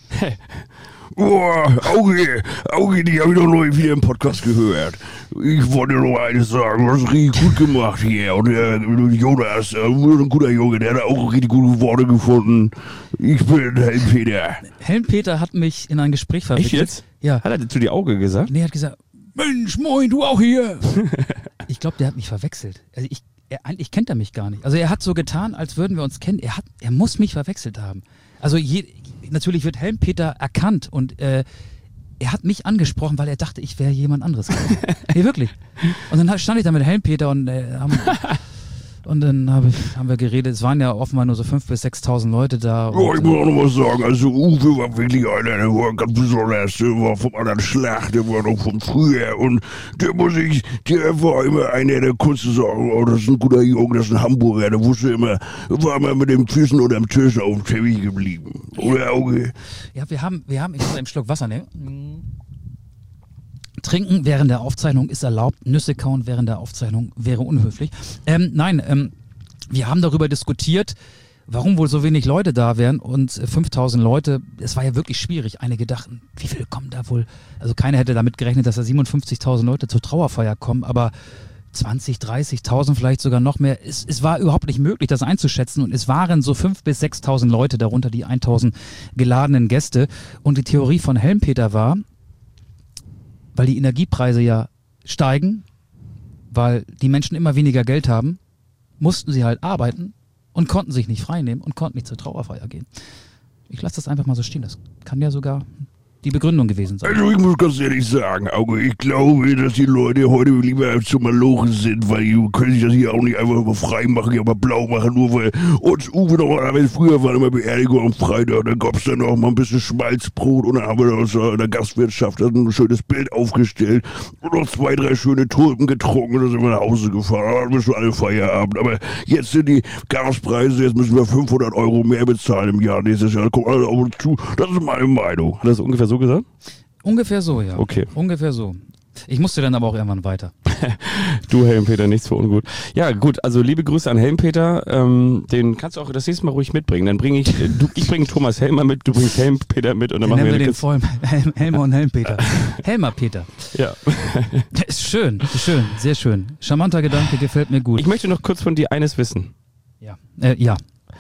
Oh, Auge, Auge, die habe ich doch neulich wieder im Podcast gehört. Ich wollte noch eines sagen, du hast richtig gut gemacht hier. Und der Jonas, äh, ein guter Junge, der hat auch richtig gute Worte gefunden. Ich bin Helm-Peter. Helm-Peter hat mich in ein Gespräch verwickelt. Echt jetzt? Ja. Hat er zu die Auge gesagt? Nee, er hat gesagt, Mensch, moin, du auch hier. Ich glaube, der hat mich verwechselt. Also ich, er, eigentlich kennt er mich gar nicht. Also er hat so getan, als würden wir uns kennen. Er hat, er muss mich verwechselt haben. Also je, natürlich wird Helm-Peter erkannt und äh, er hat mich angesprochen, weil er dachte, ich wäre jemand anderes. Nee, wirklich. Und dann stand ich da mit Helm-Peter und äh, haben, und dann hab ich, haben wir geredet. Es waren ja offenbar nur so fünftausend bis sechstausend Leute da. Ja, ich Und, muss auch noch was sagen. Also Uwe war wirklich einer, der war ganz besonders. Der war vom anderen Schlag, der war noch von früher. Und der muss ich, der war immer einer, der konnte sagen, oh, das ist ein guter Junge, das ist ein Hamburger. Der wusste immer, war immer mit den Füßen unterm Tisch auf dem Teppich geblieben. Oder Auge? ja, wir haben, wir haben, ich muss einen Schluck Wasser nehmen. Trinken während der Aufzeichnung ist erlaubt, Nüsse kauen während der Aufzeichnung wäre unhöflich. Ähm, nein, ähm, wir haben darüber diskutiert, warum wohl so wenig Leute da wären und äh, fünftausend Leute, es war ja wirklich schwierig. Einige dachten, wie viele kommen da wohl? Also keiner hätte damit gerechnet, dass da siebenundfünfzigtausend Leute zur Trauerfeier kommen, aber zwanzig, dreißigtausend, vielleicht sogar noch mehr. Es, es war überhaupt nicht möglich, das einzuschätzen und es waren so fünftausend bis sechstausend Leute, darunter die tausend geladenen Gäste. Und die Theorie von Helm-Peter war, weil die Energiepreise ja steigen, weil die Menschen immer weniger Geld haben, mussten sie halt arbeiten und konnten sich nicht frei nehmen und konnten nicht zur Trauerfeier gehen. ich lasse das einfach mal so stehen. Das kann ja sogar die Begründung gewesen sein. Also ich muss ganz ehrlich sagen, Auge, ich glaube, dass die Leute heute lieber zum Malochen sind, weil die können sich das hier auch nicht einfach mal frei machen, aber blau machen, nur weil uns Uwe normalerweise früher war immer Beerdigung am Freitag, da gab es dann auch mal ein bisschen Schmalzbrot und dann haben wir da aus der Gastwirtschaft ein schönes Bild aufgestellt und noch zwei, drei schöne Tulpen getrunken und dann sind wir nach Hause gefahren, dann bist du alle Feierabend. Aber jetzt sind die Gaspreise, jetzt müssen wir fünfhundert Euro mehr bezahlen im Jahr nächstes Jahr, kommt alles auf uns zu, das ist meine Meinung. Hat das ungefähr so gesagt? Ungefähr so, ja. Okay. Ungefähr so. Ich musste dann aber auch irgendwann weiter. Du, Helmpeter, nichts für ungut. Ja, gut, also liebe Grüße an Helmpeter. Ähm, den kannst du auch das nächste Mal ruhig mitbringen. Dann bringe ich, du, ich bringe Thomas Helmer mit, du bringst Helmpeter mit und dann, dann machen wir, wir den vollen Helm, Helmer und Helmpeter. Helmer Peter. Ja. Ist schön, ist schön, sehr schön. Charmanter Gedanke, gefällt mir gut. Ich möchte noch kurz von dir eines wissen. Ja. Äh, ja.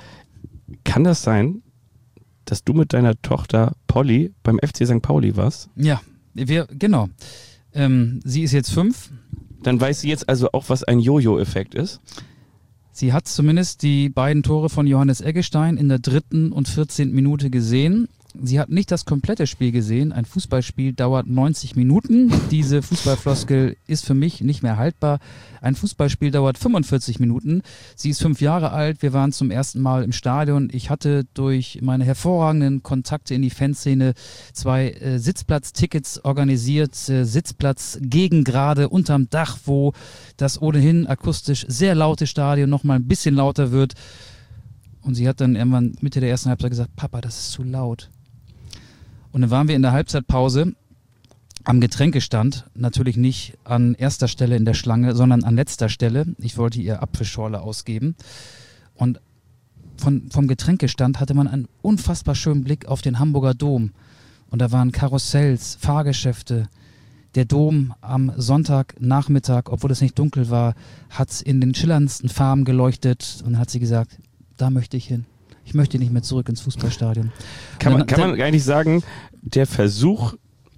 Kann das sein, dass du mit deiner Tochter Polly beim F C Sankt Pauli warst? Ja, wir, genau. Ähm, sie ist jetzt fünf. Dann weiß sie jetzt also auch, was ein Jojo-Effekt ist? Sie hat zumindest die beiden Tore von Johannes Eggestein in der dritten und vierzehnten Minute gesehen. Sie hat nicht das komplette Spiel gesehen. Ein Fußballspiel dauert neunzig Minuten. Diese Fußballfloskel ist für mich nicht mehr haltbar. Ein Fußballspiel dauert fünfundvierzig Minuten. Sie ist fünf Jahre alt. Wir waren zum ersten Mal im Stadion. Ich hatte durch meine hervorragenden Kontakte in die Fanszene zwei äh, Sitzplatztickets organisiert. Äh, Sitzplatz gegen gerade unterm Dach, wo das ohnehin akustisch sehr laute Stadion nochmal ein bisschen lauter wird. Und sie hat dann irgendwann Mitte der ersten Halbzeit gesagt, Papa, das ist zu laut. Und dann waren wir in der Halbzeitpause am Getränkestand, natürlich nicht an erster Stelle in der Schlange, sondern an letzter Stelle. Ich wollte ihr Apfelschorle ausgeben. Und von, vom Getränkestand hatte man einen unfassbar schönen Blick auf den Hamburger Dom. Und da waren Karussells, Fahrgeschäfte. Der Dom am Sonntagnachmittag, obwohl es nicht dunkel war, hat in den schillerndsten Farben geleuchtet. Und dann hat sie gesagt, da möchte ich hin. Ich möchte nicht mehr zurück ins Fußballstadion. Kann, dann, man, kann man eigentlich sagen, der Versuch,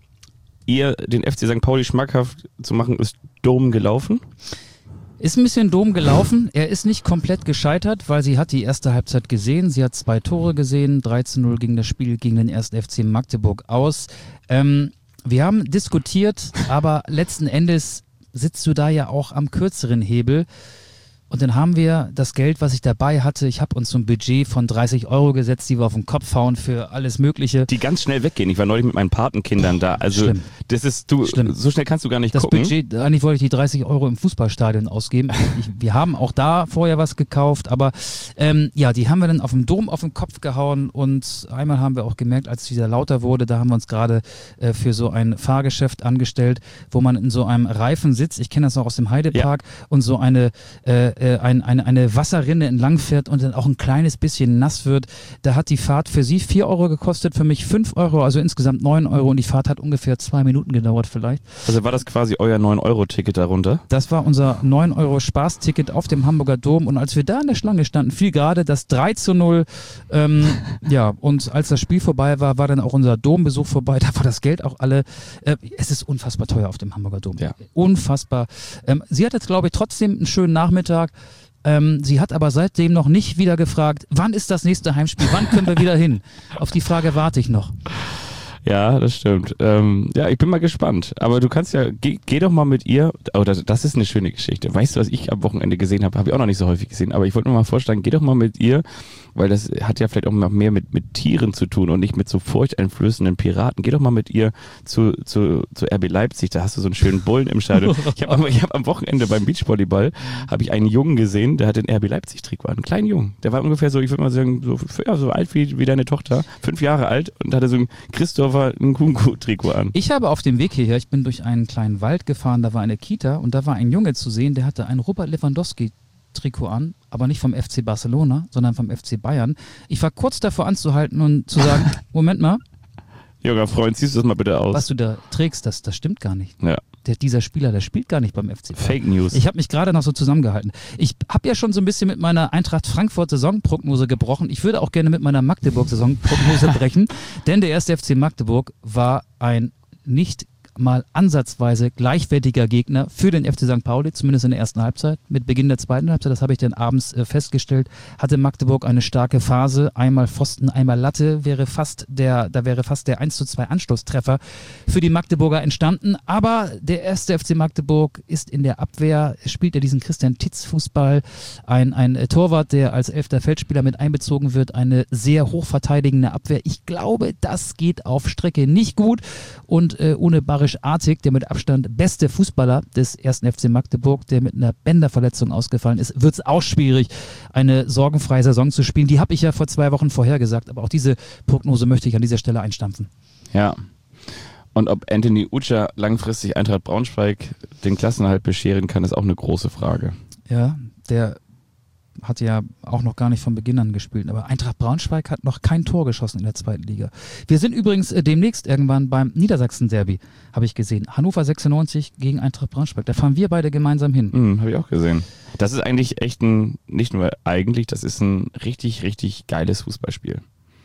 ihr den F C Sankt Pauli schmackhaft zu machen, ist dumm gelaufen? Ist ein bisschen dumm gelaufen. Er ist nicht komplett gescheitert, weil sie hat die erste Halbzeit gesehen. Sie hat zwei Tore gesehen. drei zu null ging das Spiel gegen den ersten F C Magdeburg aus. Ähm, wir haben diskutiert, aber letzten Endes sitzt du da ja auch am kürzeren Hebel. Und dann haben wir das Geld, was ich dabei hatte, ich habe uns so ein Budget von dreißig Euro gesetzt, die wir auf den Kopf hauen für alles Mögliche. Die ganz schnell weggehen. Ich war neulich mit meinen Patenkindern da. Also Schlimm. das ist, du, Schlimm. so schnell kannst du gar nicht Das gucken. Budget, eigentlich wollte ich die dreißig Euro im Fußballstadion ausgeben. Ich, wir haben auch da vorher was gekauft, aber ähm, ja, die haben wir dann auf dem Dom auf den Kopf gehauen und einmal haben wir auch gemerkt, als es wieder lauter wurde, da haben wir uns gerade äh, für so ein Fahrgeschäft angestellt, wo man in so einem Reifen sitzt, ich kenne das auch aus dem Heidepark, ja. Und so eine, äh, ein, eine, eine Wasserrinne entlang fährt und dann auch ein kleines bisschen nass wird. Da hat die Fahrt für sie vier Euro gekostet, für mich fünf Euro, also insgesamt neun Euro und die Fahrt hat ungefähr zwei Minuten gedauert vielleicht. Also war das quasi euer neun Euro Ticket darunter? Das war unser neun Euro Spaßticket auf dem Hamburger Dom und als wir da in der Schlange standen, fiel gerade das drei zu null. Ähm, ja, und als das Spiel vorbei war, war dann auch unser Dombesuch vorbei. Da war das Geld auch alle. Äh, es ist unfassbar teuer auf dem Hamburger Dom. Ja. Unfassbar. Ähm, sie hat jetzt, glaube ich, trotzdem einen schönen Nachmittag. Ähm, sie hat aber seitdem noch nicht wieder gefragt, wann ist das nächste Heimspiel, wann können wir wieder hin? Auf die Frage warte ich noch. Ja, das stimmt. Ähm, ja, ich bin mal gespannt. Aber du kannst ja, geh, geh doch mal mit ihr, oh, das, das ist eine schöne Geschichte. Weißt du, was ich am Wochenende gesehen habe? Habe ich auch noch nicht so häufig gesehen, aber ich wollte mir mal vorschlagen, geh doch mal mit ihr, weil das hat ja vielleicht auch noch mehr mit, mit Tieren zu tun und nicht mit so furchteinflößenden Piraten. Geh doch mal mit ihr zu, zu, zu R B Leipzig, da hast du so einen schönen Bullen im Stadion. Ich habe ich hab am Wochenende beim Beachvolleyball, habe ich einen Jungen gesehen, der hat den R B Leipzig-Trikot an, einen kleinen Jungen. Der war ungefähr so, ich würde mal sagen, so, ja, so alt wie, wie deine Tochter, fünf Jahre alt und hatte so ein Christopher Nkunku-Trikot an. Ich habe auf dem Weg hierher, ich bin durch einen kleinen Wald gefahren, da war eine Kita und da war ein Junge zu sehen, der hatte ein Robert Lewandowski Trikot an, aber nicht vom F C Barcelona, sondern vom F C Bayern. Ich war kurz davor anzuhalten und zu sagen, Moment mal. Junger Freund, ziehst du das mal bitte aus. Was du da trägst, das, das stimmt gar nicht. Ja. Der, dieser Spieler, der spielt gar nicht beim F C Bayern. Fake News. Ich habe mich gerade noch so zusammengehalten. Ich habe ja schon so ein bisschen mit meiner Eintracht Frankfurt Saisonprognose gebrochen. Ich würde auch gerne mit meiner Magdeburg Saisonprognose brechen, denn der erste F C Magdeburg war ein nicht mal ansatzweise gleichwertiger Gegner für den F C Sankt Pauli, zumindest in der ersten Halbzeit. Mit Beginn der zweiten Halbzeit, das habe ich dann abends äh, festgestellt, hatte Magdeburg eine starke Phase. Einmal Pfosten, einmal Latte, wäre fast der, da wäre fast der eins zu zwei Anschlusstreffer für die Magdeburger entstanden. Aber der erste F C Magdeburg ist in der Abwehr, spielt er diesen Christian Titz-Fußball, ein, ein äh, Torwart, der als elfter Feldspieler mit einbezogen wird, eine sehr hochverteidigende Abwehr. Ich glaube, das geht auf Strecke nicht gut. Und äh, ohne Barisch Artig, der mit Abstand beste Fußballer des ersten F C Magdeburg, der mit einer Bänderverletzung ausgefallen ist, wird es auch schwierig, eine sorgenfreie Saison zu spielen. Die habe ich ja vor zwei Wochen vorhergesagt, aber auch diese Prognose möchte ich an dieser Stelle einstampfen. Ja. Und ob Anthony Ucha langfristig Eintracht Braunschweig den Klassenerhalt bescheren kann, ist auch eine große Frage. Ja, der hat ja auch noch gar nicht von Beginn an gespielt. Aber Eintracht Braunschweig hat noch kein Tor geschossen in der zweiten Liga. Wir sind übrigens äh, demnächst irgendwann beim Niedersachsen-Derby, habe ich gesehen. Hannover sechsundneunzig gegen Eintracht Braunschweig. Da fahren wir beide gemeinsam hin. Mhm, habe ich auch gesehen. Das ist eigentlich echt ein, nicht nur eigentlich, das ist ein richtig, richtig geiles Fußballspiel.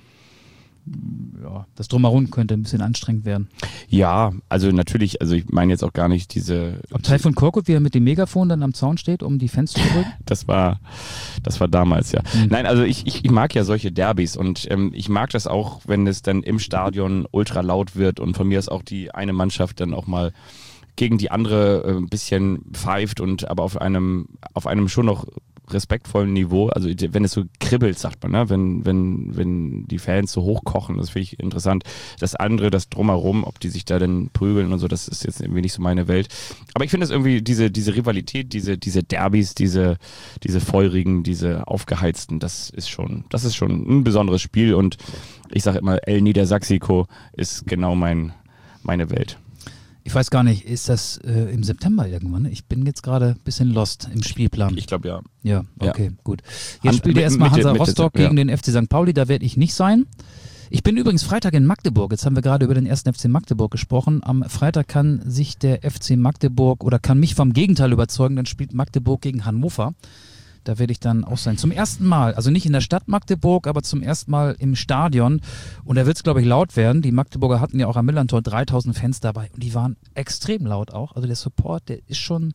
Ja, das Drumherum könnte ein bisschen anstrengend werden. Ja, also natürlich, also ich meine jetzt auch gar nicht diese... Ob Taifun Korkut wieder mit dem Megafon dann am Zaun steht, um die Fans zu beruhigen? Das war, das war damals, ja. Mhm. Nein, also ich, ich, ich mag ja solche Derbys und ähm, ich mag das auch, wenn es dann im Stadion ultra laut wird und von mir ist auch die eine Mannschaft dann auch mal gegen die andere äh, ein bisschen pfeift und aber auf einem, auf einem schon noch respektvollen Niveau, also wenn es so kribbelt, sagt man, ne? wenn, wenn, wenn die Fans so hochkochen, das finde ich interessant. Das andere, das Drumherum, ob die sich da denn prügeln und so, das ist jetzt irgendwie nicht so meine Welt. Aber ich finde es irgendwie, diese, diese Rivalität, diese, diese Derbys, diese, diese feurigen, diese aufgeheizten, das ist schon, das ist schon ein besonderes Spiel und ich sage immer, El Niedersachsico ist genau mein, meine Welt. Ich weiß gar nicht, ist das äh, im September irgendwann? Ich bin jetzt gerade ein bisschen lost im Spielplan. Ich glaube ja. Ja, okay, ja. Gut. Jetzt An, spielt ihr erstmal Hansa Mitte, Rostock Mitte, gegen ja. den F C Sankt Pauli, da werde ich nicht sein. Ich bin übrigens Freitag in Magdeburg, jetzt haben wir gerade über den ersten F C Magdeburg gesprochen. Am Freitag kann sich der F C Magdeburg oder kann mich vom Gegenteil überzeugen, dann spielt Magdeburg gegen Hannover. Da werde ich dann auch sein. Zum ersten Mal, also nicht in der Stadt Magdeburg, aber zum ersten Mal im Stadion. Und da wird es, glaube ich, laut werden. Die Magdeburger hatten ja auch am Millantor dreitausend Fans dabei. Und die waren extrem laut auch. Also der Support, der ist schon,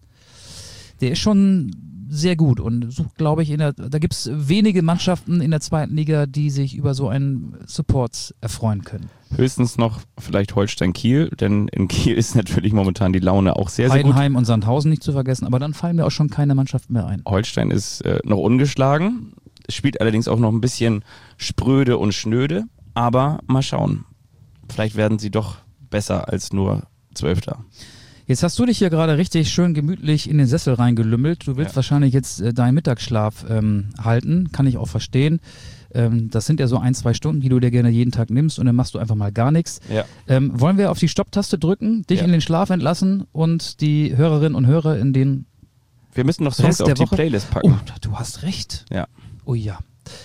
der ist schon sehr gut. Und sucht, glaube ich, in der, da gibt es wenige Mannschaften in der zweiten Liga, die sich über so einen Support erfreuen können. Höchstens noch vielleicht Holstein-Kiel, denn in Kiel ist natürlich momentan die Laune auch sehr, sehr gut. Heidenheim und Sandhausen nicht zu vergessen, aber dann fallen mir auch schon keine Mannschaften mehr ein. Holstein ist äh, noch ungeschlagen, spielt allerdings auch noch ein bisschen spröde und schnöde, aber mal schauen. Vielleicht werden sie doch besser als nur Zwölfter. Jetzt hast du dich hier gerade richtig schön gemütlich in den Sessel reingelümmelt. Du willst ja. wahrscheinlich jetzt äh, deinen Mittagsschlaf ähm, halten, kann ich auch verstehen. Ähm, das sind ja so ein, zwei Stunden, die du dir gerne jeden Tag nimmst und dann machst du einfach mal gar nichts. Ja. Ähm, wollen wir auf die Stopptaste drücken, dich ja. in den Schlaf entlassen und die Hörerinnen und Hörer in den Wir müssen noch Songs auf die Woche? Playlist packen. Oh, du hast recht. Ja. Oh ja.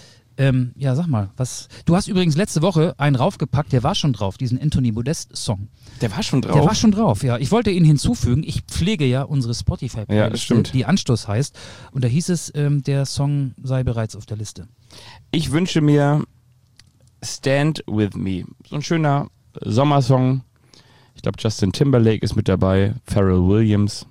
Ähm, ja, sag mal, was. Du hast übrigens letzte Woche einen raufgepackt, der war schon drauf, diesen Anthony Modest-Song. Der war schon drauf? Der war schon drauf, ja. Ich wollte ihn hinzufügen. Ich pflege ja unsere Spotify-Playlist, ja, die Anstoß heißt. Und da hieß es, ähm, der Song sei bereits auf der Liste. Ich wünsche mir Stand With Me. So ein schöner Sommersong. Ich glaube, Justin Timberlake ist mit dabei, Pharrell Williams.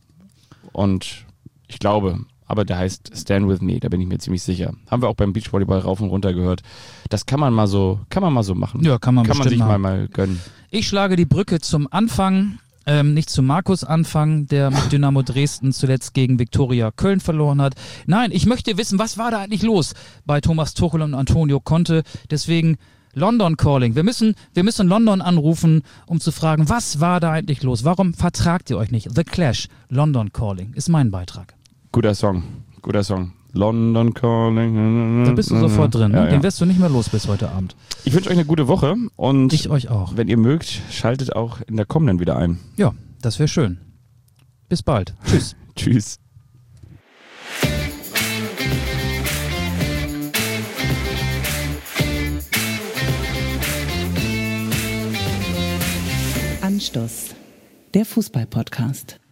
Und ich glaube, aber der heißt Stand With Me, da bin ich mir ziemlich sicher. Haben wir auch beim Beachvolleyball rauf und runter gehört. Das kann man mal so, kann man mal so machen. Ja, kann man Kann man sich haben. mal, mal gönnen. Ich schlage die Brücke zum Anfang, ähm, nicht zu Markus Anfang, der mit Dynamo Dresden zuletzt gegen Viktoria Köln verloren hat. Nein, ich möchte wissen, was war da eigentlich los bei Thomas Tuchel und Antonio Conte. Deswegen London Calling. Wir müssen, wir müssen London anrufen, um zu fragen, was war da eigentlich los? Warum vertragt ihr euch nicht? The Clash, London Calling, ist mein Beitrag. Guter Song, guter Song. London Calling. Da bist du sofort drin, ne? Ja, ja. Den wirst du nicht mehr los bis heute Abend. Ich wünsche euch eine gute Woche und ich euch auch. Wenn ihr mögt, schaltet auch in der kommenden wieder ein. Ja, das wäre schön. Bis bald. Tschüss. Tschüss. Anstoß, der Fußball-Podcast.